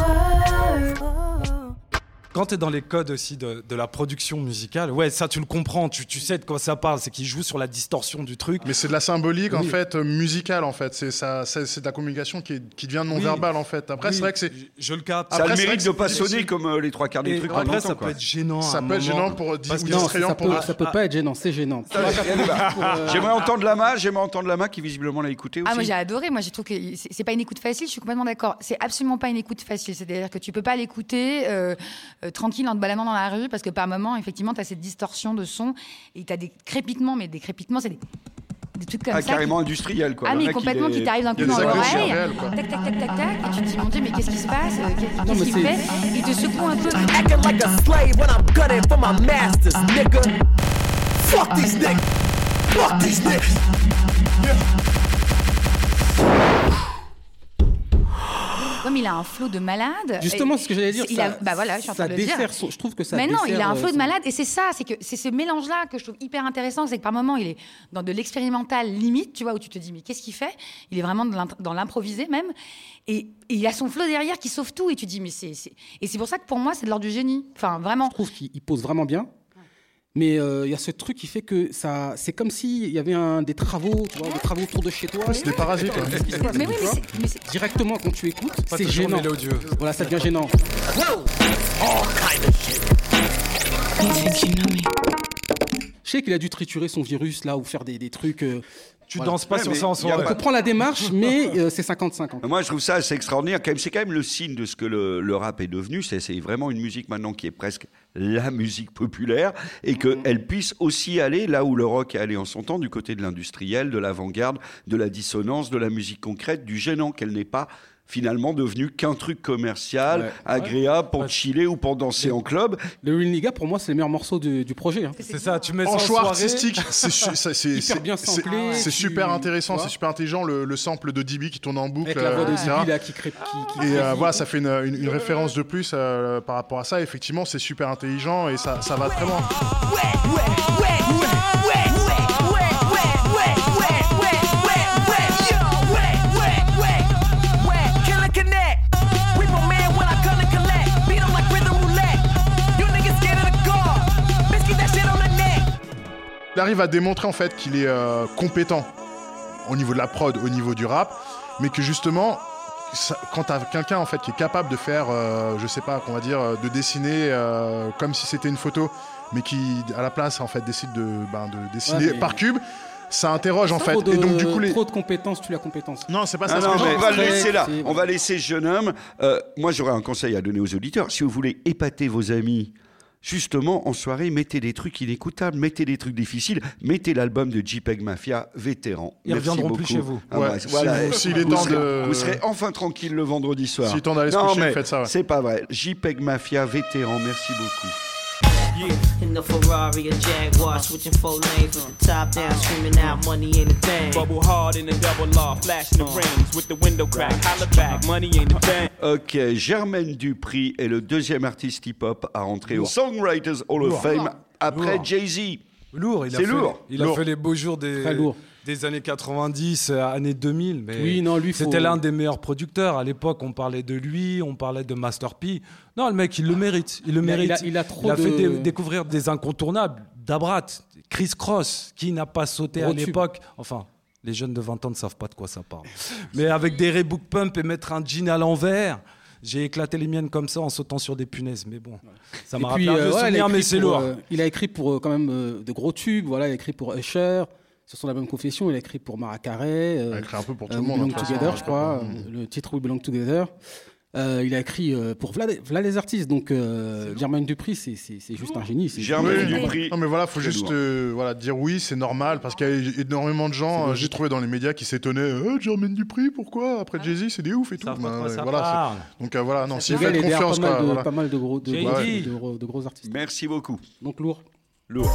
Quand tu es dans les codes aussi de, de la production musicale, ouais, ça tu le comprends, tu, tu sais de quoi ça parle, c'est qu'il joue sur la distorsion du truc. Mais c'est de la symbolique oui. en fait, euh, musicale en fait, c'est, ça, c'est, c'est de la communication qui, est, qui devient non-verbale oui. en fait. Après oui. c'est vrai que c'est... Je, je le capte. Ça a le mérite de pas sonner comme euh, les trois quarts des et trucs. Après ça quoi. peut être gênant. Ça peut être gênant pour Parce que non, ça, pour... peut, ça peut pas être gênant, c'est gênant. pour, euh... J'aimerais entendre Lama, j'aimerais entendre Lama qui visiblement l'a écouté aussi. Ah moi j'ai adoré, moi j'ai trouvé que c'est, c'est pas une écoute facile, je suis complètement d'accord. C'est absolument pas une écoute facile, c'est-à-dire que tu peux pas l'écouter euh, euh, tranquille en te baladant dans la rue parce que par moment effectivement tu as cette distorsion de son et tu as des crépitements, mais des crépitements c'est des, des trucs comme ah, ça carrément qui... industriel quoi. Ah mais complètement est... qui t'arrive d'un coup dans l'oreille, tac tac tac tac tac et tu te dis mon Dieu mais qu'est-ce qui se passe, qu'est-ce non, qu'il fait, il te secoue un peu. Acting like a slave when I'm gunning for my masters, nigga. Fuck these niggas. Fuck these niggas. Comme il a un flow de malade. Justement, ce que j'allais dire, il ça, a, bah voilà, je suis en train de le dire. Son, je trouve que ça Mais non, il a un flow euh, de malade et c'est ça, c'est que c'est ce mélange-là que je trouve hyper intéressant, c'est que par moment il est dans de l'expérimental limite, tu vois, où tu te dis mais qu'est-ce qu'il fait ? Il est vraiment dans l'improvisé même, et, et il a son flow derrière qui sauve tout et tu te dis mais c'est, c'est... et c'est pour ça que pour moi c'est de l'ordre du génie. Enfin vraiment. Je trouve qu'il pose vraiment bien. Mais il euh, y a ce truc qui fait que ça, c'est comme s'il y avait un, des travaux, tu vois, des travaux autour de chez toi. C'est des parasites. Ouais. Qu'est-ce qui se passe, mais oui, mais c'est, mais c'est... Directement quand tu écoutes, pas c'est gênant. Mélodieux. Voilà, ça devient gênant. Je sais qu'il a dû triturer son virus là ou faire des, des trucs. Euh, Tu voilà. danses pas ouais, sur ça en soirée. On comprend la démarche, mais euh, c'est cinquante cinquante. Moi, je trouve ça assez extraordinaire. Quand même, c'est quand même le signe de ce que le, le rap est devenu. C'est, c'est vraiment une musique maintenant qui est presque la musique populaire et qu'elle puisse aussi aller là où le rock est allé en son temps, du côté de l'industriel, de l'avant-garde, de la dissonance, de la musique concrète, du gênant, qu'elle n'est pas finalement devenu qu'un truc commercial, ouais. agréable pour ouais. chiller ou pour danser le, en club. Le Real Nigga, pour moi, c'est le meilleur morceau du, du projet. Hein. C'est ça, tu mets en ça en choix soirée. artistique, c'est, c'est, c'est, c'est, hyper bien samplé. C'est, c'est tu... super intéressant, ouais. c'est super intelligent, le, le sample de D B qui tourne en boucle. Avec la voix de D B là, qui crée. Qui, qui et euh, voilà, ça fait une, une, une référence de plus euh, par rapport à ça. Effectivement, c'est super intelligent et ça, ça va très loin. Il arrive à démontrer en fait qu'il est euh, compétent au niveau de la prod, au niveau du rap, mais que justement, ça, quand t'as quelqu'un en fait qui est capable de faire, euh, je sais pas, qu'on va dire, de dessiner euh, comme si c'était une photo, mais qui à la place en fait décide de, ben, de dessiner ouais, mais... par cube. Ça interroge en fait. De, et donc du coup les... trop de compétences, tu la compétence. Non, c'est pas ça. Ah non, mais on va le laisser là. C'est... On va laisser ce jeune homme. Euh, moi, j'aurais un conseil à donner aux auditeurs. Si vous voulez épater vos amis, justement, en soirée, mettez des trucs inécoutables, mettez des trucs difficiles, mettez l'album de JPEG Mafia, vétéran. Ils Merci reviendront beaucoup. plus chez vous. Ah, ouais, bah, voilà. Si, si il est vous, temps serez, de... vous serez enfin tranquille le vendredi soir. Si il est temps d'aller se non, coucher, mais faites ça. Ouais. C'est pas vrai. JPEG Mafia, vétéran. Merci beaucoup. Yeah. In the Ferrari, a Jaguar, switching four lanes with the top down, screaming out, money ain't a thing. Bubble hard in the double law, flashing the rims with the window crack, holla back, money ain't a thing. Ok, Jermaine Dupri est le deuxième artiste hip-hop à rentrer au Songwriters Hall of Fame après lourd. Jay-Z. Lourd, il c'est a fait, lourd. Il lourd. a fait les beaux jours des, des années quatre-vingt-dix, années deux mille. Mais oui, non, lui, c'était faut... l'un des meilleurs producteurs. À l'époque, on parlait de lui, on parlait de Master P. Non, le mec, il le mérite. Il le il mérite. A, il, a, il a trop il a de... fait dé- découvrir des incontournables. Dabrat, Chris Cross, qui n'a pas sauté Gros à l'époque. Enfin, les jeunes de vingt ans ne savent pas de quoi ça parle. Mais avec des Reebok Pump et mettre un jean à l'envers. J'ai éclaté les miennes comme ça en sautant sur des punaises. Mais bon, ça Et m'a puis, rappelé un euh, vieux ouais, il a souvenir, mais écrit c'est pour, lourd. euh, il a écrit pour euh, quand même euh, de gros tubes. Voilà, il a écrit pour Usher. Sur son album Confession, il a écrit pour Mariah Carey. Il a écrit un peu pour tout euh, le We monde, Belong hein, de toute Together, façon. je crois. Mmh. Le titre We Belong Together. Euh, il a écrit euh, pour Vlad, Vlad les artistes. Donc, euh, Jermaine Dupri, c'est, c'est, c'est juste un génie. C'est Germaine Oui, Dupri. Non mais voilà, faut Très juste lourd. euh, voilà, dire oui, c'est normal, parce qu'il y a énormément de gens, euh, j'ai trouvé dans les médias qui s'étonnaient, euh, Jermaine Dupri, pourquoi après Jay-Z, c'est des ouf et tout. Ça va pas Ben, quoi, ça voilà, parle. c'est- donc euh, voilà, non, si Le vous gars, faites il est derrière confiance, pas mal, quoi, de, voilà. pas mal de gros, de, J'ai gros- dit. de gros- de gros artistes. Merci beaucoup. Donc lourd. Lourd.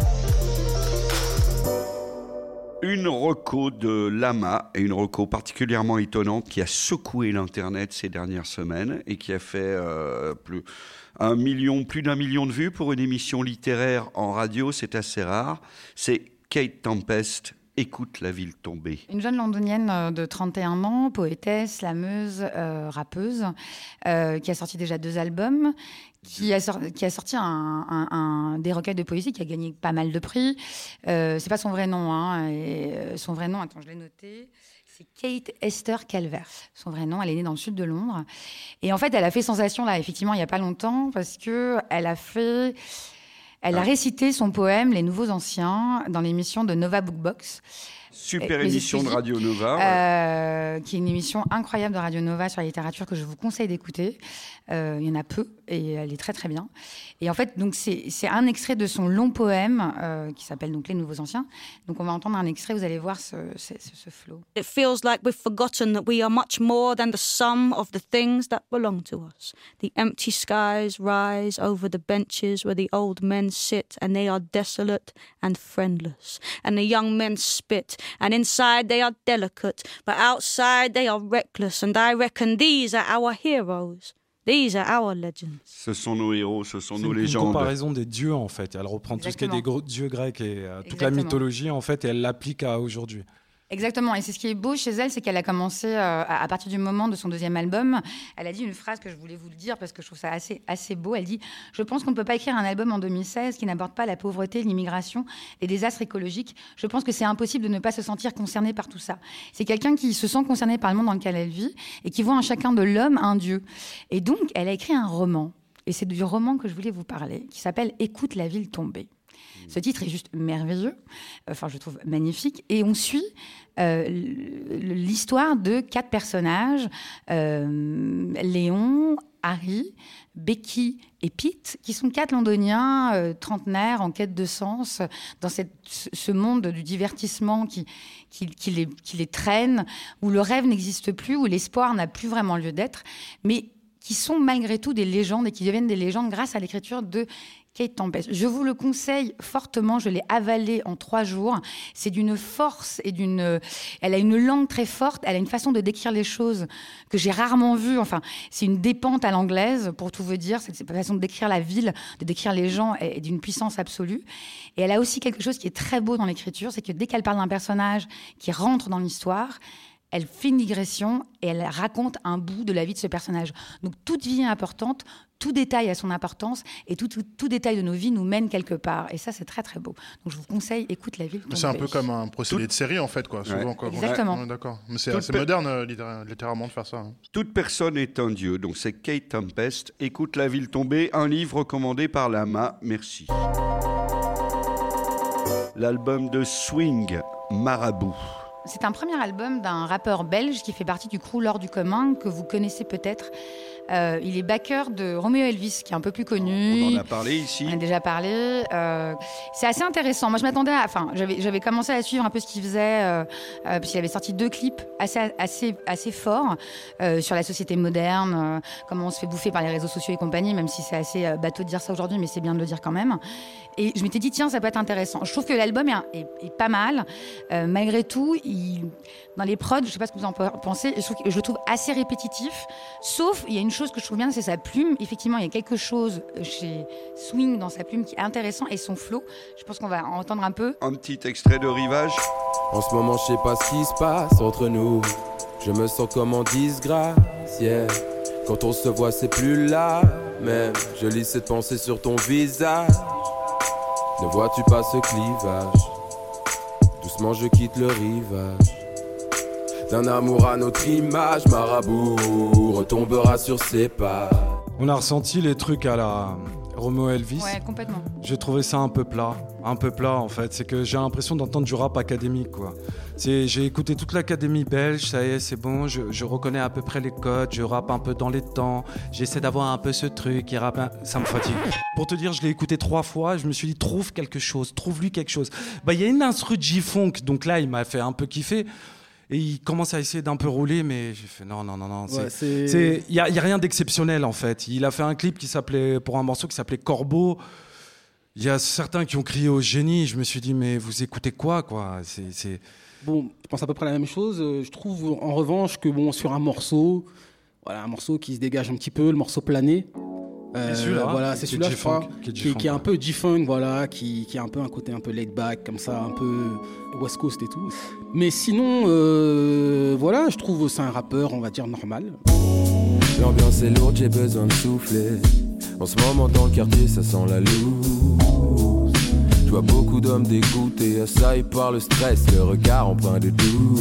Une reco de Lama, et une reco particulièrement étonnante qui a secoué l'Internet ces dernières semaines et qui a fait euh, plus, un million, plus d'un million de vues pour une émission littéraire en radio, c'est assez rare. C'est Kate Tempest, Écoute la ville tombée. Une jeune londonienne euh, de trente et un ans, poétesse, slameuse, euh, rappeuse, euh, qui a sorti déjà deux albums, qui a, sor- qui a sorti un, un- un- des recueils de poésie, qui a gagné pas mal de prix. Euh, c'est pas son vrai nom, hein, et, euh, son vrai nom, attends, je l'ai noté. C'est Kate Esther Calvert. Son vrai nom, elle est née dans le sud de Londres. Et en fait, elle a fait sensation, là, effectivement, il n'y a pas longtemps, parce que elle a fait... Elle a récité son poème Les Nouveaux Anciens dans l'émission de Nova Bookbox. Super Les émission de exclusifs, Radio Nova. ouais. euh, qui est une émission incroyable de Radio Nova sur la littérature que je vous conseille d'écouter. Euh, il y en a peu et elle est très très bien. Et en fait, donc c'est, c'est un extrait de son long poème euh, qui s'appelle donc Les Nouveaux Anciens. Donc on va entendre un extrait, vous allez voir ce, ce, ce, ce flow. It feels like we've forgotten that we are much more than the sum of the things that belong to us. The empty skies rise over the benches where the old men sit, and they are desolate and friendless. And the young men spit, and inside they are delicate, but outside they are reckless. And I reckon these are our heroes. These are our legends. Ce sont nos héros, ce sont C'est nos une légendes. comparaison des dieux, en fait. Elle reprend tout ce qui est des Exactement. gros dieux grecs et euh, toute Exactement. la mythologie, en fait, et elle l'applique à aujourd'hui. Exactement, et c'est ce qui est beau chez elle, c'est qu'elle a commencé euh, à, à partir du moment de son deuxième album. Elle a dit une phrase que je voulais vous le dire parce que je trouve ça assez, assez beau. Elle dit « Je pense qu'on ne peut pas écrire un album en deux mille seize qui n'aborde pas la pauvreté, l'immigration, les désastres écologiques. Je pense que c'est impossible de ne pas se sentir concerné par tout ça. » C'est quelqu'un qui se sent concerné par le monde dans lequel elle vit et qui voit en chacun de l'homme un dieu. Et donc, elle a écrit un roman, et c'est du roman que je voulais vous parler, qui s'appelle « Écoute la ville tombée ». Ce titre est juste merveilleux, enfin je trouve magnifique, et on suit euh, l'histoire de quatre personnages, euh, Léon, Harry, Becky et Pete, qui sont quatre londoniens euh, trentenaires en quête de sens dans cette, ce monde du divertissement qui, qui, qui, les, qui les traîne, où le rêve n'existe plus, où l'espoir n'a plus vraiment lieu d'être, mais qui sont malgré tout des légendes et qui deviennent des légendes grâce à l'écriture de Kate Tempest. Je vous le conseille fortement, je l'ai avalé en trois jours. C'est d'une force et d'une... Elle a une langue très forte, elle a une façon de décrire les choses que j'ai rarement vue. Enfin, c'est une dépente à l'anglaise, pour tout vous dire. Cette façon de décrire la ville, de décrire les gens est d'une puissance absolue. Et elle a aussi quelque chose qui est très beau dans l'écriture, c'est que dès qu'elle parle d'un personnage qui rentre dans l'histoire, elle fait une digression et elle raconte un bout de la vie de ce personnage. Donc toute vie est importante, tout détail a son importance et tout, tout, tout détail de nos vies nous mène quelque part. Et ça, c'est très très beau. Donc je vous conseille, écoute la ville tombée. C'est un peu comme un procédé de série en fait, quoi. Souvent, Ouais. quoi. Exactement. Ouais, d'accord. Mais c'est Toute assez per- moderne, euh, littéra- littéralement, de faire ça. hein. Toute personne est un dieu, donc c'est Kate Tempest. Écoute la ville tombée, un livre recommandé par Lama. Merci. L'album de Swing, Marabout. C'est un premier album d'un rappeur belge qui fait partie du crew L'Or du commun, que vous connaissez peut-être. Euh, il est backer de Romeo Elvis, qui est un peu plus connu. On en a parlé ici. On a déjà parlé. Euh, c'est assez intéressant. Moi, je m'attendais à... Enfin, j'avais, j'avais commencé à suivre un peu ce qu'il faisait, euh, euh, parce qu'il avait sorti deux clips assez, assez, assez forts euh, sur la société moderne, euh, comment on se fait bouffer par les réseaux sociaux et compagnie, même si c'est assez euh, bateau de dire ça aujourd'hui, mais c'est bien de le dire quand même. Et je m'étais dit, tiens, ça peut être intéressant. Je trouve que l'album est, est, est pas mal. Euh, malgré tout, il, dans les prods, je sais pas ce que vous en pensez, je, trouve, je le trouve assez répétitif. Sauf, il y a une chose que je trouve bien, c'est sa plume. Effectivement, il y a quelque chose chez Swing dans sa plume qui est intéressant et son flow. Je pense qu'on va entendre un peu. Un petit extrait de Rivage. En ce moment, je sais pas ce qui se passe entre nous. Je me sens comme en disgrâce, yeah. Quand on se voit, c'est plus là. Même, je lis cette pensée sur ton visage. Ne vois-tu pas ce clivage? Doucement, je quitte le rivage. d'un amour à notre image, Marabout retombera sur ses pas. On a ressenti les trucs à la Romeo Elvis. Ouais, complètement. J'ai trouvé ça un peu plat, un peu plat en fait. C'est que j'ai l'impression d'entendre du rap académique, quoi. C'est, j'ai écouté toute l'académie belge, ça y est, c'est bon, je, je reconnais à peu près les codes, je rappe un peu dans les temps, j'essaie d'avoir un peu ce truc, il rappe un... ça me fatigue. Pour te dire, je l'ai écouté trois fois, je me suis dit, trouve quelque chose, trouve-lui quelque chose. Bah, il y a une instru de G-Funk, donc là, il m'a fait un peu kiffer. Et il commence à essayer d'un peu rouler, mais j'ai fait non, non, non, non. Ouais, c'est, c'est... c'est, y a, y a rien d'exceptionnel en fait. Il a fait un clip qui s'appelait, pour un morceau qui s'appelait Corbeau. Il y a certains qui ont crié au génie. Je me suis dit, mais vous écoutez quoi, quoi c'est, c'est... Bon, je pense à peu près la même chose. Je trouve en revanche que bon, sur un morceau, voilà, un morceau qui se dégage un petit peu, le morceau plané. Euh, c'est celui-là, voilà, c'est celui-là, je crois, qui est, qui, qui est un peu G-Funk, voilà, qui, qui a un peu un côté un peu laid back, comme ça, un peu West Coast et tout. Mais sinon, euh, voilà, je trouve c'est un rappeur, on va dire, normal. L'ambiance est lourde, j'ai besoin de souffler. En ce moment dans le quartier, ça sent la loose. Je vois beaucoup d'hommes dégoûtés, assaillis par le stress, le regard empreint de doute.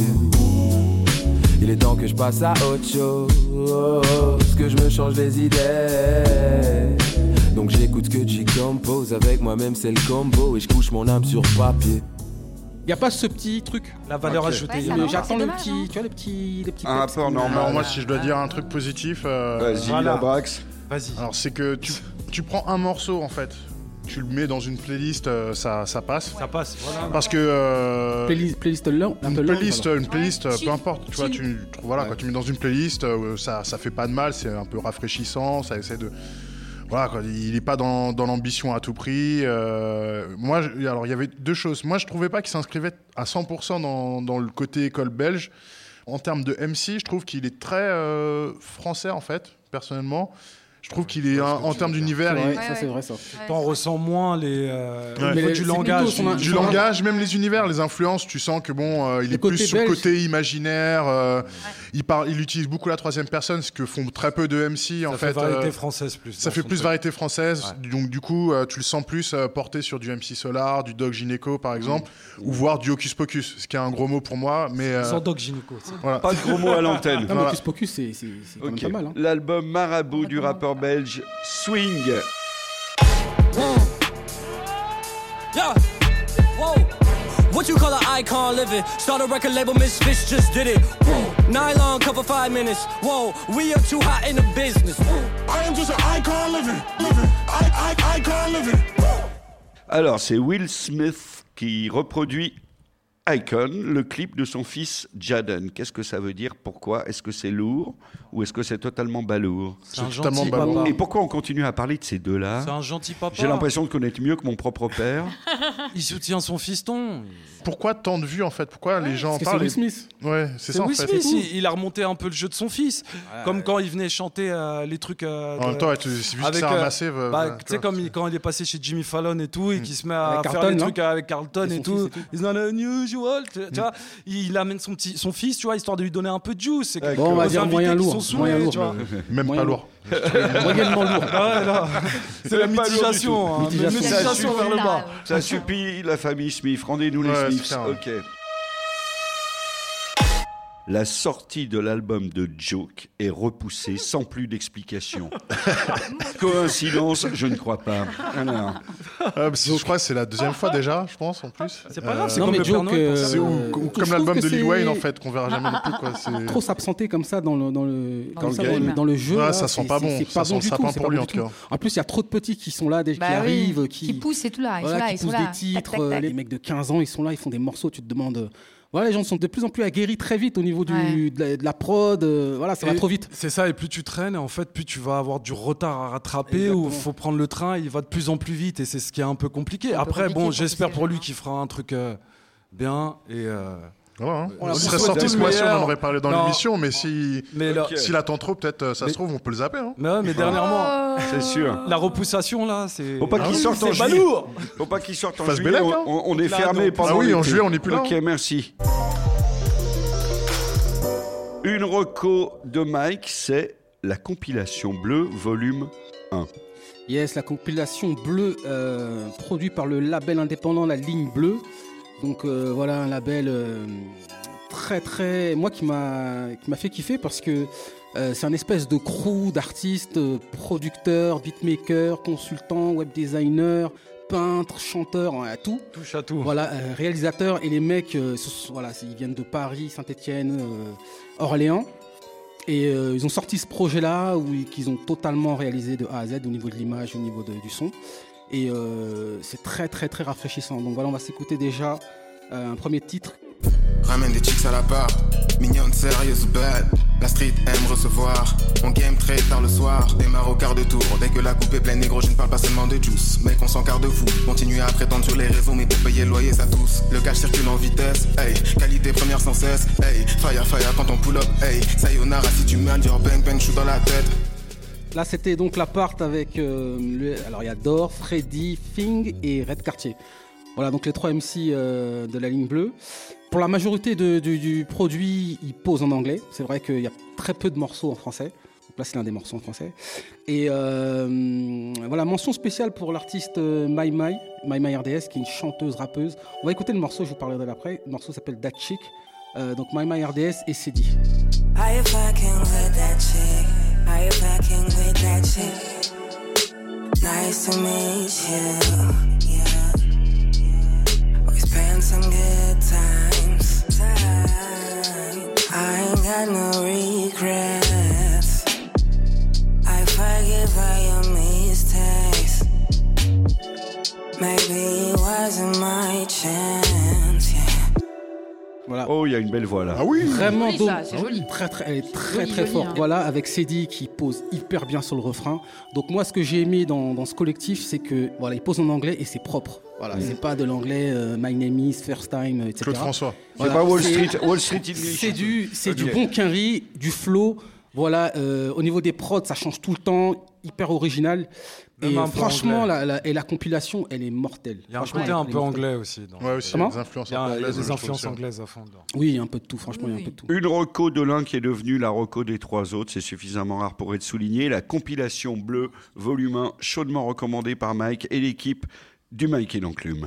Il est temps que je passe à autre chose, que je me change les idées. Donc j'écoute que j'y compose, avec moi-même c'est le combo. Et je couche mon âme sur papier. Il n'y a pas ce petit truc, la valeur okay. ajoutée. Ouais, j'attends le petit, hein. Tu vois les petits, les petits. Un rapport normal. Alors moi, si je dois dire un truc positif, euh, vas-y, voilà. la Brax. Vas-y. Alors c'est que tu, tu prends un morceau en fait, tu le mets dans une playlist, euh, ça, ça passe. Ça passe, voilà. Parce que euh, playlist, playlist long, un une peu long, playlist, voilà. une playlist, Ouais, peu chill, importe. Tu vois, chill. tu, tu- voilà, Ouais. quand tu mets dans une playlist, euh, ça, ça fait pas de mal, c'est un peu rafraîchissant, ça essaie de. Voilà, quoi, il est pas dans, dans l'ambition à tout prix. Euh, moi, je- alors il y avait deux choses. Moi, je trouvais pas qu'il s'inscrivait à cent pour cent dans, dans le côté école belge. En termes de M C, je trouve qu'il est très euh, français en fait, personnellement. Je trouve qu'il est, je vois ce un- que en tu termes veux dire. d'univers, Ouais, il- ça Ouais, c'est ouais. vrai ça. T'en ressens moins les, euh, Ouais. au Mais niveau les- du c'est langage. plutôt son- du- du Son- langage, même les univers, les influences, tu sens que bon, euh, il Le est plus côté sur le belge. côté imaginaire. euh, il, parle, il utilise beaucoup la troisième personne, ce que font très peu de M C en Ça fait. fait variété euh, française plus. Ça dans fait son plus truc. variété française, donc du coup euh, tu le sens plus euh, porté sur du M C Solar, du Doc Gynéco par exemple, ou voire du Hocus Pocus, ce qui est un gros mot pour moi, mais euh, Sans Doc Gynéco. c'est- voilà. Pas de gros mots à l'antenne. Non, mais Voilà. Hocus Pocus, c'est, c'est, c'est quand Ok. même pas mal. Hein. L'album Marabout du rappeur belge Swing. Yeah. Whoa. What you call an icon living? Start a record label, Misfits just did it. Whoa. Nylon cover five minutes. Whoa, we are too hot in the business. Whoa. I am just an icon living, living, I, I, icon living. Alors, c'est Will Smith qui reproduit Icon, le clip de son fils Jaden. Qu'est-ce que ça veut dire? Pourquoi? Est-ce que c'est lourd ou est-ce que c'est totalement balourd? C'est un totalement gentil balourd. papa. Et pourquoi on continue à parler de ces deux-là? C'est un gentil papa. J'ai l'impression de connaître mieux que mon propre père. Il soutient son fiston. Pourquoi tant de vues en fait? Pourquoi les gens Parce que parlent c'est Will Smith. Ouais, c'est C'est ça en Will fait. Smith, il, il a remonté un peu le jeu de son fils. Comme quand il venait chanter euh, les trucs. euh, En de- même temps, ouais, tu- vu que avec, c'est euh, ramassé, euh, bah, bah, tu sais, tu comme vois, il- quand il est passé chez Jimmy Fallon et tout, et qu'il se met à Avec faire Carlton, des non trucs avec Carlton Et et son tout. fils et tout. He's not unusual. Tu, tu vois, il amène son, petit, son fils, tu vois, histoire de lui donner un peu de juice. C'est que- Bon, on va aux dire invités moyen qui lourd, sont saoulés, moyen lourd. tu vois. même Moyen pas lourd. Moyennement lourd. Ah ouais, non. C'est la Même pas lourd du mitigation. hein, Mitigation. mais Ça mitigation suffit. vers le bas. Ça supplie la famille Smith. Rendez-nous les Ouais, Smiths. c'est ça, ouais. Ok. La sortie de l'album de Joke est repoussée sans plus d'explication. Coïncidence, je ne crois pas. Alors, Ah, parce que je crois que c'est la deuxième fois déjà, je pense en plus. C'est pas grave, c'est Non, comme mais le Père Joke, Noël, pour euh, ça. C'est ou- Euh, ou je comme trouve l'album que de Lil c'est- Wayne en fait qu'on verra jamais non plus quoi. C'est- Trop s'absenter comme ça dans le, dans le, Dans comme le ça, game. dans le, dans le jeu. Ouais, là, ça sent c'est- pas c'est- bon. C'est Ça pas sent bon le du sapin tout. c'est pour pas lui, bon en du tout tout. cas. En plus, il y a trop de petits qui sont là, des- qui Bah oui, arrivent, qui, qui poussent et tout là. Ils voilà, sont là, qui ils sont poussent là. des Tac, titres. tac, euh, tac. Les mecs de quinze ans, ils sont là, ils font des morceaux. Tu te demandes. euh, Voilà, les gens sont de plus en plus aguerris très vite au niveau du, Ouais. de, la, de la prod. euh, voilà, ça va Et trop vite. C'est ça, et plus tu traînes, en fait, plus tu vas avoir du retard à rattraper, ou Exactement. il faut prendre le train, il va de plus en plus vite, et c'est ce qui est un peu compliqué. Un peu Après, compliqué bon, pour j'espère pousser pour les lui gens. qu'il fera un truc euh, bien, et... euh, Voilà, hein. On l'a Ce pas serait souhaité sorti le ce mois-ci, on meilleur. en aurait parlé dans Non. l'émission, mais si Mais là- s'il attend trop, peut-être euh, ça Mais- se trouve, on peut le zapper. Hein. Mais, ouais, mais dernièrement, c'est sûr. la repoussation, là, c'est... Faut pas Ah qu'il oui, sorte en c'est juillet. balourd. Faut pas qu'il sorte en Fasse juillet. Bélec, On, hein. on- on est Là, fermé donc. pendant Ah oui, en l'été. juillet, on n'est plus là. Ok, merci. Une reco de Mike, c'est la compilation bleue, volume un. Yes, la compilation bleue euh, produite par le label indépendant La Ligne Bleue. Donc euh, voilà, un label euh, très très très, moi qui m'a qui m'a fait kiffer parce que euh, c'est un espèce de crew d'artistes, euh, producteurs, beatmakers, consultants, web designers, peintres, chanteurs, hein, tout. Touche à tout. Voilà, euh, réalisateurs et les mecs, euh, ce- voilà, c'est- ils viennent de Paris, Saint-Étienne, euh, Orléans. Et euh, ils ont sorti ce projet-là où ils- qu'ils ont totalement réalisé de A à Z au niveau de l'image, au niveau de- du son. Et euh, c'est très très très rafraîchissant. Donc voilà, on va s'écouter déjà euh, un premier titre. Ramène des chicks à la barre, mignonne, sérieuse ou bad. La street aime recevoir, on game très tard le soir. Démarre au quart de tour, dès que la coupe est pleine, négro, je ne parle pas seulement de juice. Mec, on s'en de vous, continuez à prétendre sur les réseaux, mais pour payer le loyer, ça tousse. Le cash circule en vitesse, hey, qualité première sans cesse, hey, fire fire quand on pull up, hey, sayonara si tu meurs, dire bang bang, chou dans la tête. Là, c'était donc la part avec. euh, le- alors, il y a Dor, Freddy, Fing et Red Cartier. Voilà, donc les trois M C euh, de la ligne bleue. Pour la majorité de- du, du produit, ils posent en anglais. C'est vrai qu'il y a très peu de morceaux en français. Donc là, c'est l'un des morceaux en français. Et euh, voilà, mention spéciale pour l'artiste euh, My My, My My R D S, qui est une chanteuse, rappeuse. On va écouter le morceau, je vous parlerai de l'après. Le morceau s'appelle That Chick. Euh, donc My My R D S et C D. Are you fucking with that chick? Are you fucking with that chick? Nice to meet you. Yeah. We spent some good times. Time. I ain't got no regrets. I forgive all your mistakes. Maybe it wasn't my chance. Yeah. Voilà. Oh, il y a une belle voix là. Ah oui. Vraiment Joli, donc, ça, c'est joli. très très elle est très Joli, très joli, forte. hein. Voilà, avec Cédie qui pose hyper bien sur le refrain. Donc moi ce que j'ai aimé dans, dans ce collectif, c'est que voilà, il pose en anglais et c'est propre. Voilà, Mm. c'est pas de l'anglais euh, My name is first time, et cetera. Claude François. C'est pas Wall Street- Wall Street English. C'est du c'est Ok. du bon quinri, du flow. Voilà, euh, au niveau des prods, ça change tout le temps, hyper original. Même Et un euh, peu franchement, anglais. la, la- et la compilation, elle est mortelle. Il y a un Franchement, côté elle- un elle est peu mortelle. anglais aussi. dans- Ouais, aussi, Comment des influences Il y a, il y a anglaises, je des trouve influences aussi. anglaises à fond dedans. Oui, un peu de tout, franchement, il y a un peu de tout. Une reco de l'un qui est devenue la reco des trois autres, c'est suffisamment rare pour être souligné. La compilation bleue, volume un, chaudement recommandée par Mike et l'équipe du Mike et l'Enclume.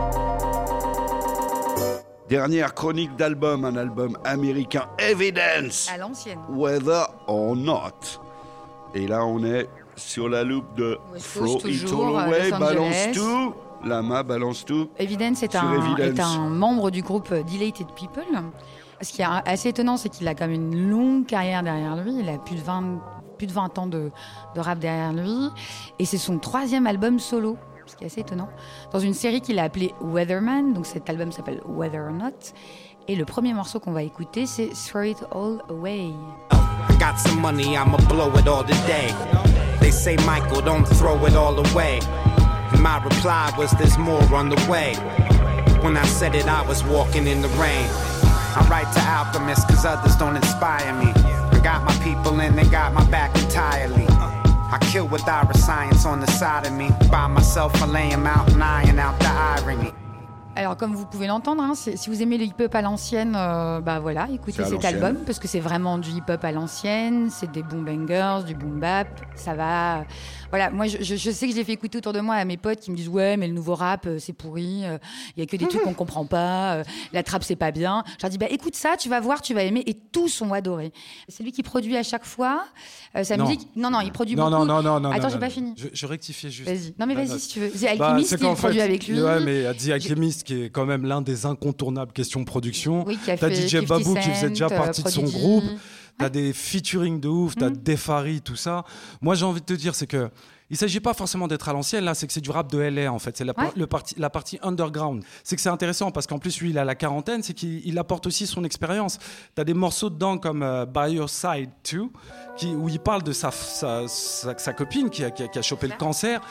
Dernière chronique d'album, un album américain, Evidence, À l'ancienne. Whether or Not. Et là, on est sur la loupe de West Throw Coast, It toujours, All à Away, Los balance Angeles. tout. Lama, balance tout. Evidence est Sur un, Evidence. est un membre du groupe Dilated People. Ce qui est assez étonnant, c'est qu'il a quand même une longue carrière derrière lui. Il a plus de vingt, plus de vingt ans de, de rap derrière lui. Et c'est son troisième album solo, ce qui est assez étonnant. Dans une série qu'il a appelée Weatherman. Donc cet album s'appelle Whether or Not. Et le premier morceau qu'on va écouter, c'est Throw It All Away. I got some money, I'ma blow it all today. They say, Michael, don't throw it all away. And my reply was, there's more on the way. When I said it, I was walking in the rain. I write to alchemists, cause others don't inspire me. I got my people and they got my back entirely. I kill with our science on the side of me. By myself, I lay 'em out and iron out the irony. Alors, comme vous pouvez l'entendre, hein, c'est- si vous aimez le hip-hop à l'ancienne, euh, bah voilà, écoutez C'est à cet l'ancienne. album parce que c'est vraiment du hip-hop à l'ancienne, c'est des boom bangers, du boom bap, ça va. Voilà, moi je, je- je sais que je l'ai fait écouter autour de moi à mes potes qui me disent ouais, mais le nouveau rap euh, c'est pourri, il y a que des trucs qu'on comprend pas, euh, la trappe c'est pas bien. Je leur dis bah écoute ça, tu vas voir, tu vas aimer et tous ont adoré. C'est lui qui produit à chaque fois euh, sa Non. musique. Non non, il produit Non, beaucoup. non, non, non, non. Attends, non, j'ai non. pas fini. Je, je rectifiais juste. Vas-y. Non mais La vas-y note. si tu veux. C'est Bah, Alchemist c'est qui qu'en produit fait, avec lui. Ouais, mais The Alchemist, qui est quand même l'un des incontournables questions production. Oui, qui a T'as fait D J fifty Babou qui faisait déjà Cent, partie de son Prodigy. groupe. T'as des featuring de ouf, t'as Mm. Defari, tout ça. Moi, j'ai envie de te dire, c'est que il s'agit pas forcément d'être à l'ancienne, là, c'est que c'est du rap de L A, en fait. C'est la, Ouais. le parti, la partie underground. C'est que c'est intéressant parce qu'en plus, lui, il a la quarantaine, c'est qu'il il apporte aussi son expérience. T'as des morceaux dedans comme euh, By Your Side Too, qui, où il parle de sa, sa, sa, sa copine qui a, qui, a, qui a chopé le cancer.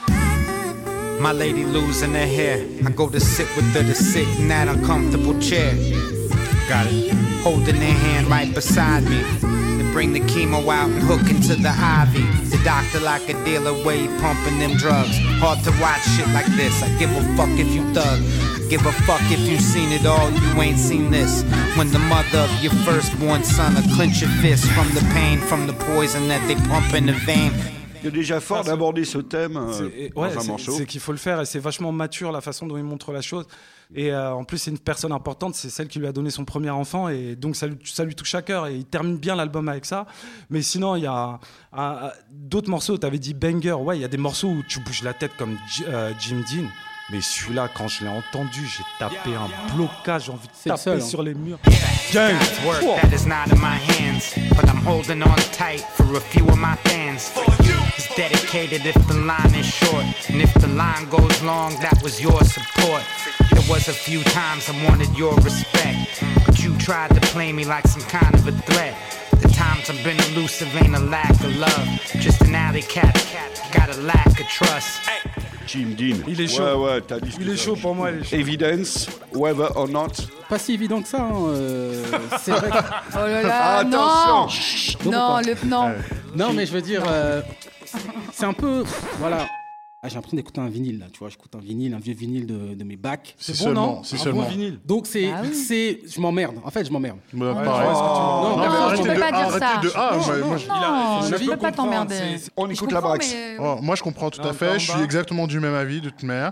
My lady losing her hair. I go to sit with her to sit in that uncomfortable chair. Got it. Holding her hand right beside me. They bring the chemo out and hook into the I V. The doctor like a dealer where he pumping them drugs. Hard to watch shit like this. I give a fuck if you thug. I give a fuck if you seen it all. You ain't seen this. When the mother of your firstborn son will clench your fist from the pain, from the poison that they pump in the vein. C'est déjà fort Parce- d'aborder ce thème euh, C'est- dans ouais, un c'est- morceau. c'est qu'il faut le faire et c'est vachement mature la façon dont il montre la chose. Et euh, en plus, c'est une personne importante, c'est celle qui lui a donné son premier enfant et donc ça lui, ça lui touche à cœur et il termine bien l'album avec ça. Mais sinon, il y a un- un- d'autres morceaux, tu avais dit banger, ouais, il y a des morceaux où tu bouges la tête comme J- euh, Jim Dean. Mais celui-là, quand je l'ai entendu, j'ai tapé un blocage, j'ai envie de C'est le taper seul, hein. sur les murs. Gang. Work that is not in my hands, but I'm holding on tight for a few of my fans. It's dedicated if the line is short, and if the line goes long, that was your support. There was a few times I wanted your respect, but you tried to play me like some kind of a threat. The times I've been elusive ain't a lack of love, just an alley cat, got a lack of trust. Jim Dean. Il est chaud. Ouais, ouais, t'as dit Il est chaud pour moi, il est chaud. Evidence, whether or not. Pas si évident que ça. hein, euh, c'est vrai. que- Oh là là, Attention. non Chut, Non, pas. le non. Non, mais je veux dire, euh, c'est un peu, voilà. Ah, j'ai l'impression d'écouter un vinyle là, tu vois, j'écoute un vinyle, un vieux vinyle de, de mes bacs. C'est bon, seulement, non c'est Un seulement. bon vinyle. Donc c'est, Ah oui. c'est, je m'emmerde. En fait, je m'emmerde. Bah, Ouais, pareil. je vois ce que tu veux. Non, Non, mais non, arrêtez tu peux de- pas dire arrêtez ça. de- Ah, Non, moi- non, moi, je- Non, il a- je je peux peux pas comprendre, t'emmerder. c'est- On Je écoute la comprends, Brax. mais- Oh, moi, je comprends tout Non, à fait. pas Je en suis bas. exactement du même avis, de toute manière.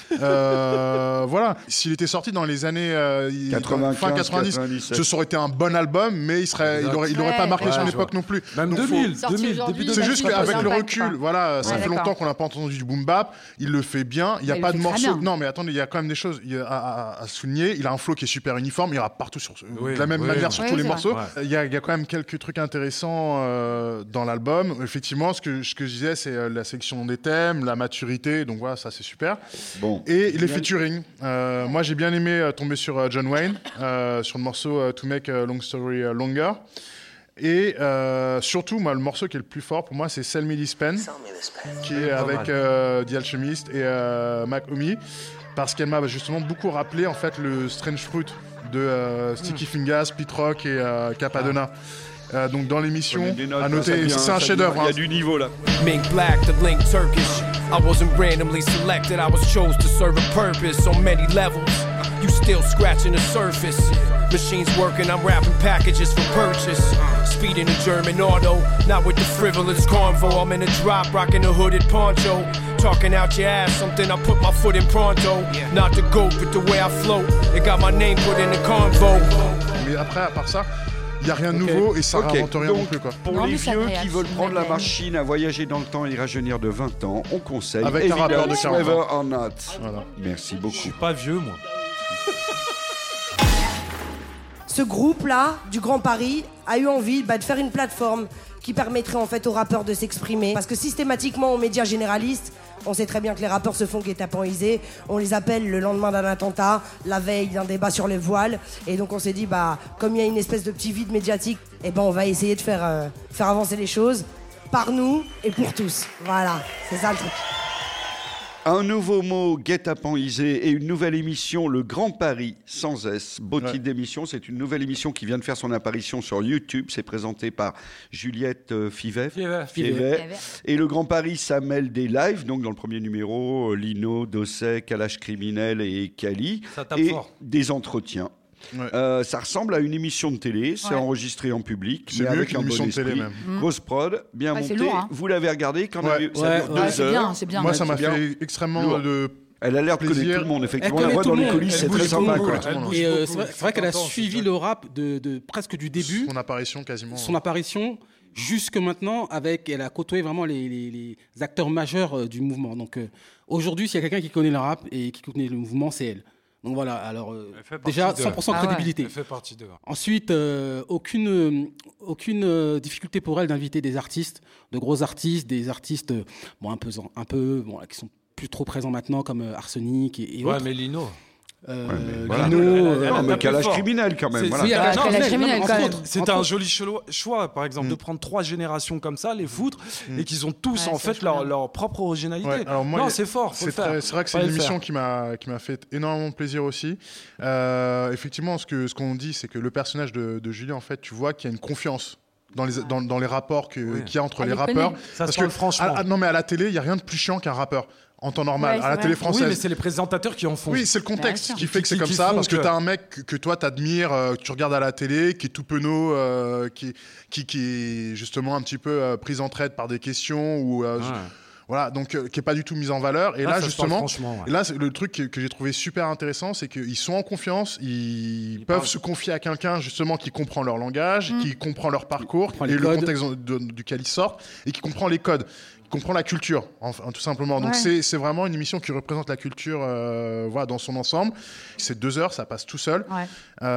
Euh, voilà. S'il était sorti dans les années euh, il- quatre-vingt-quinze, fin quatre-vingt-dix, quatre-vingt-dix-sept. ce aurait été un bon album, mais il serait, il Exact. aurait, il aurait Ouais. pas marqué Ouais, son je époque vois. non plus. Même Donc, deux faut- mille, Sorti deux mille, aujourd'hui, début il C'est a juste pas qu'avec le d'impact, recul, quoi. voilà, ça Ouais, fait d'accord. longtemps qu'on n'a pas entendu du boom bap. Il le fait bien. Il n'y a Il pas le de fait très morceau. bien. Non, mais attendez, il y a quand même des choses il y a à, à- à souligner. Il a un flow qui est super uniforme. Il ira partout sur, Oui, de la même oui. manière sur Oui, tous les c'est morceaux. vrai. Il y, a, il y a quand même quelques trucs intéressants euh, dans l'album. Effectivement, ce que, ce que je disais, c'est euh, la section des thèmes, la maturité. Donc voilà, ça c'est super. Bon. Et les featuring. Euh, moi, j'ai bien aimé euh, tomber sur euh, John Wayne, euh, sur le morceau euh, To Make a Long Story euh, Longer. Et euh, surtout, moi, le morceau qui est le plus fort pour moi, c'est Sell Me This Pen, qui est avec euh, The Alchemist et euh, Mac Omi, parce qu'elle m'a justement beaucoup rappelé en fait le Strange Fruit de euh, Sticky Fingers, Pete Rock et euh, Capadonna. Euh, donc dans l'émission, Prenez des notes, à hein, ça noter, devient- c'est un ça chef-d'œuvre. devient- Il y a hein. du niveau là. Mink black, the link Turkish. I wasn't randomly selected, I was chose to serve a purpose on many levels. You still scratching the surface. Machines working, I'm wrapping packages for purchase. Speeding a German auto, not with the frivolous convo. I'm in a drop, rocking a hooded poncho. Talking out your ass, something I put my foot in pronto. Not the goat, but the way I float. It got my name put in the convo. Mais après, à part ça, il n'y a rien de Ok. nouveau et ça Ok, réinvente rien donc, non plus. Quoi. Pour Non, les mais c'est vieux agréable, qui veulent c'est prendre la agréable. machine à voyager dans le temps et rajeunir de vingt ans, on conseille Avec un rappeur de Evidence, quarante ans. whether or not. Voilà. Merci Je beaucoup. suis pas vieux, moi. Ce groupe-là, du Grand Paris, a eu envie bah, de faire une plateforme qui permettrait en fait aux rappeurs de s'exprimer. Parce que systématiquement, aux médias généralistes, on sait très bien que les rappeurs se font guet-apens-isés. On les appelle le lendemain d'un attentat, la veille d'un débat sur les voiles. Et donc on s'est dit, bah, comme il y a une espèce de petit vide médiatique, eh ben, on va essayer de faire, euh, faire avancer les choses par nous et pour tous. Voilà, c'est ça le truc. Un nouveau mot, guet-apentisé, et une nouvelle émission, Le Grand Paris, sans S. Beau Ouais. titre d'émission. C'est une nouvelle émission qui vient de faire son apparition sur YouTube. C'est présenté par Juliette euh, Fivet. Fivet. Fivet. Fivet. Et Le Grand Paris, ça mêle des lives. Donc, dans le premier numéro, euh, Lino, Dosset, Kalash Criminel et Kali. Ça tape et fort. des entretiens. Ouais. Euh, ça ressemble à une émission de télé, c'est Ouais. enregistré en public, C'est mais mieux avec qu'une un bon émission de télé, esprit. même. Grosse prod, bien Ouais, c'est montée. lourd, hein. Vous l'avez regardé quand Ouais. avez- ça Ouais, dure ouais, deux c'est heures. bien, c'est bien. Moi, ouais, ça m'a c'est bien. fait extrêmement Lourd. de. Elle a l'air de connaître Plaisir. tout le monde, effectivement. Elle On la voit connaît dans tout les le coulisses, monde. c'est Elle très bouge sympa. beaucoup. Quoi. Elle bouge Et euh, beaucoup, c'est vrai, je c'est vrai qu'elle a suis content, suivi c'est le rap de, de presque du début, Son apparition quasiment. son apparition, jusque maintenant, avec, elle a côtoyé vraiment les, les- les acteurs majeurs euh, du mouvement. Donc euh, aujourd'hui, s'il y a quelqu'un qui connaît le rap et qui connaît le mouvement, c'est elle. Donc voilà, alors euh, Elle fait partie déjà de- cent pour cent Ah ouais. crédibilité. Elle fait partie d'eux. Ensuite, euh, aucune, euh, aucune euh, difficulté pour elle d'inviter des artistes, de gros artistes, des artistes euh, bon, un peu, un peu bon, là, qui sont plus trop présents maintenant, comme euh, Arsenic et, et Ouais, autres. mais Lino. Euh, Ouais, mais voilà. Lino, Elle a- elle a- euh, elle a Non, mais tapé Kalash fort. Criminel quand même. C'est- Voilà. oui, il y a Ah, Kalash Kalash Criminel, Criminel, entre quand même. autres, C'était entre un autres. joli cho- choix, par exemple, Mm. de prendre trois générations comme ça, les foutre, et qu'ils ont tous Ouais, en c'est fait leur, vachement leur propre originalité. Ouais, alors moi, non, il y a- c'est fort, faut C'est le faire. très- c'est vrai que c'est Fallait une le faire. émission qui m'a qui m'a fait énormément plaisir aussi. Euh, effectivement, ce que ce qu'on dit, c'est que le personnage de, de Julie, en fait, tu vois qu'il y a une confiance dans les dans, dans les rapports que- Oui. qu'il y a entre Elle les les rappeurs. connaît. Ça se Parce parle que franchement. ah, ah, non, mais à la télé, il y a rien de plus chiant qu'un rappeur. en temps normal, Ouais, à la c'est télé vrai. française. Oui, mais c'est les présentateurs qui en font. Oui, c'est le contexte Bien qui sûr. fait que c'est Qui- comme qui ça, font parce que, que- t'as un mec que, que toi t'admires, euh, que tu regardes à la télé, qui est tout penaud, euh, qui, qui, qui est justement un petit peu euh, pris en traite par des questions ou. euh, Ouais. Voilà, donc euh, qui est pas du tout mise en valeur. Et Là, là, ça se justement, parle franchement, ouais. et là, c'est le truc que, que j'ai trouvé super intéressant, c'est qu'ils sont en confiance, ils, peuvent parlent. se confier à quelqu'un justement qui comprend leur langage, Mm. qui comprend leur parcours comprend et les le codes. contexte de- duquel ils sortent, et qui comprend les codes, qui comprend la culture, enfin, tout simplement. Donc Ouais. c'est c'est vraiment une émission qui représente la culture, euh, voilà, dans son ensemble. C'est deux heures, ça passe tout seul. Ouais.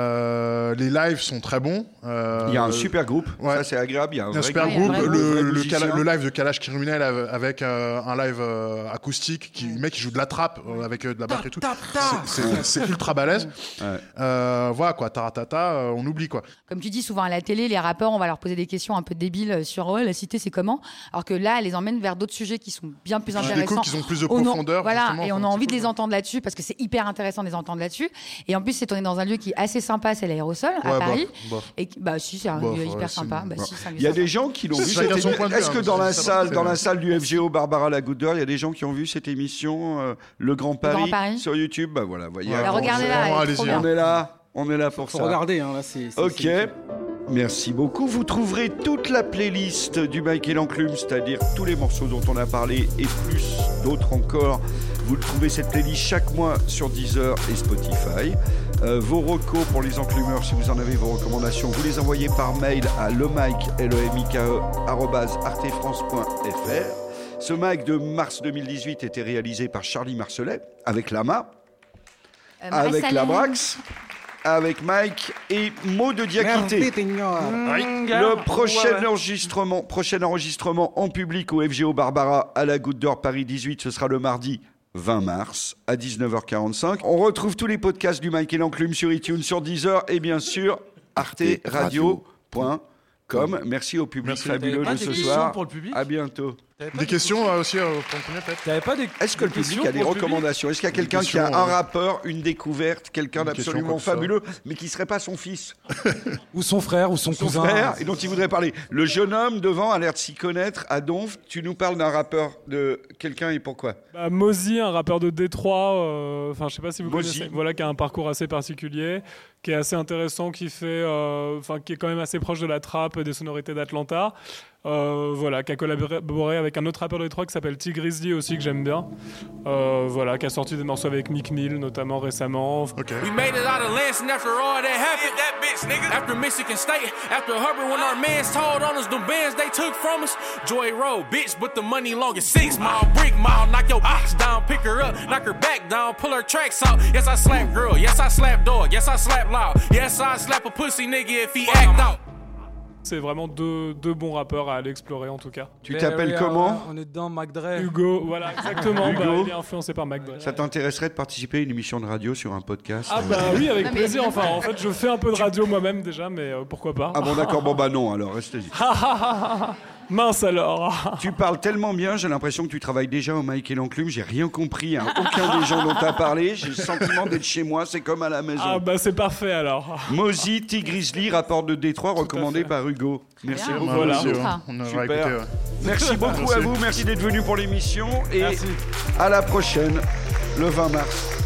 Euh, les lives sont très bons. Euh, Il y a un super groupe, ouais. ça c'est agréable. Il y a un, Il y a un vrai super groupe, groupe, un le, vrai le, musicien. cala- le live de Kalash Criminel av- avec euh, un live euh, acoustique, qui, le mec qui joue de la trappe euh, avec euh, de la barre et tout. C'est- c'est- C'est ultra balèze. Ouais. Euh, voilà quoi, taratata, euh, on oublie quoi. Comme tu dis souvent à la télé, les rappeurs, on va leur poser des questions un peu débiles sur oh, la cité, c'est comment. Alors que là, elle les emmène vers d'autres sujets qui sont bien plus Je intéressants. découvre qu'ils ont plus de On en- profondeur, Voilà, justement, et on enfin, a c'est envie de cool, les entendre là-dessus parce que c'est hyper intéressant de les entendre là-dessus. Et en plus, c'est tourné dans un lieu qui est assez sympa, c'est l'Aérosol à Ouais, Paris. bof, bof. Et qui- bah si, c'est un Bof, lieu ouais, hyper c'est- sympa. Bah, bon. si, c'est un lieu Il y a sympa. des gens qui l'ont vu. Chacun cette son émi- point de vue, Est-ce que hein, dans c'est- la ça salle, va, dans c'est- la salle du F G O Barbara Lagoudeur, il y a des gens qui ont vu cette émission, euh, Le Grand Paris, Grand Paris. sur YouTube. Bah voilà, voyez. Ouais, Bah, on- regardez-la, vraiment, elle est trop allez-y, bien. On est là, on est là pour Faut ça. regarder, hein, là, c'est. c'est- Ok. c'est- Merci beaucoup. Vous trouverez toute la playlist du Mike et l'Enclume, c'est-à-dire tous les morceaux dont on a parlé et plus d'autres encore. Vous le trouvez cette playlist chaque mois sur Deezer et Spotify. Euh, vos recos pour les enclumeurs, si vous en avez vos recommandations, vous les envoyez par mail à lemike, L E M I K E, arobase artefrance point F R. Ce Mike de mars deux mille dix-huit était réalisé par Charlie Marcelet avec Lama, Euh, avec Marissa Labrax, avec Mike et Maud de Diakité. Merci, Pignard. Le prochain enregistrement, prochain enregistrement en public au F G O Barbara à la Goutte d'Or Paris dix-huit, ce sera le mardi vingt mars à dix-neuf heures quarante-cinq. On retrouve tous les podcasts du Mike et l'Enclume sur iTunes, sur Deezer et bien sûr arte radio point com. Merci au public Merci. fabuleux T'avais de pas ce des soir. questions pour le public À bientôt. T'avais pas Des questions euh, aussi euh, pour le premier peut-être. T'avais pas des. Est-ce que le des public questions a des pour le public recommandations? Est-ce qu'il y a quelqu'un qui a questions, un euh, rappeur, une découverte, quelqu'un une question, d'absolument quoi que ce soit. fabuleux, mais qui serait pas son fils, Ou son frère, ou son, son cousin. frère, et dont il voudrait parler? Le jeune homme devant a l'air de s'y connaître. À Donf, tu nous parles d'un rappeur, de quelqu'un et pourquoi? Bah, Mozi, un rappeur de Détroit, euh, enfin je sais pas si vous Mozi. connaissez, voilà, qui a un parcours assez particulier, qui est assez intéressant, qui fait, euh, enfin qui est quand même assez proche de la trap, des sonorités d'Atlanta. Euh, voilà, qui a collaboré avec un autre rappeur de Détroit qui s'appelle T Grizzly aussi, que j'aime bien. Euh, voilà, qui a sorti des morceaux avec Meek Mill notamment récemment. Ok. We made it out of Lansing after all that happened. That bitch, nigga. After Michigan State, after Hubbard, when our mans told on us, the bands they took from us. Joy Road, bitch, but the money long as six mile, brick mile. Knock your bitch down, pick her up, knock her back down, pull her tracks out. Yes, I slap girl. Yes, I slap dog. Yes, I slap loud. Yes, I slap a pussy nigga if he act out. C'est vraiment deux, deux bons rappeurs à aller explorer en tout cas. Tu t'appelles comment? On est dedans, Mac Dre. Hugo, voilà, exactement. Hugo. Bah, il est influencé par Mac Dre. Ça t'intéresserait de participer à une émission de radio sur un podcast? Ah bah oui, avec Non, mais plaisir. Enfin, évidemment. en fait, je fais un peu de radio moi-même déjà, mais euh, pourquoi pas. Ah bon, d'accord, bon bah non, alors restez-y. Mince alors. Tu parles tellement bien, j'ai l'impression que tu travailles déjà au Mike et l'Enclume. J'ai rien compris à aucun des gens dont tu as parlé. J'ai le sentiment d'être chez moi, c'est comme à la maison. Ah bah c'est parfait alors. Mozi, T Grizzly, rapport de Détroit, recommandé par Hugo. Merci bien. beaucoup. Voilà. Merci, ouais. Ah. On aura Super. écouté, ouais. Merci beaucoup Merci. à vous, merci d'être venu pour l'émission et Merci. à la prochaine, le vingt mars.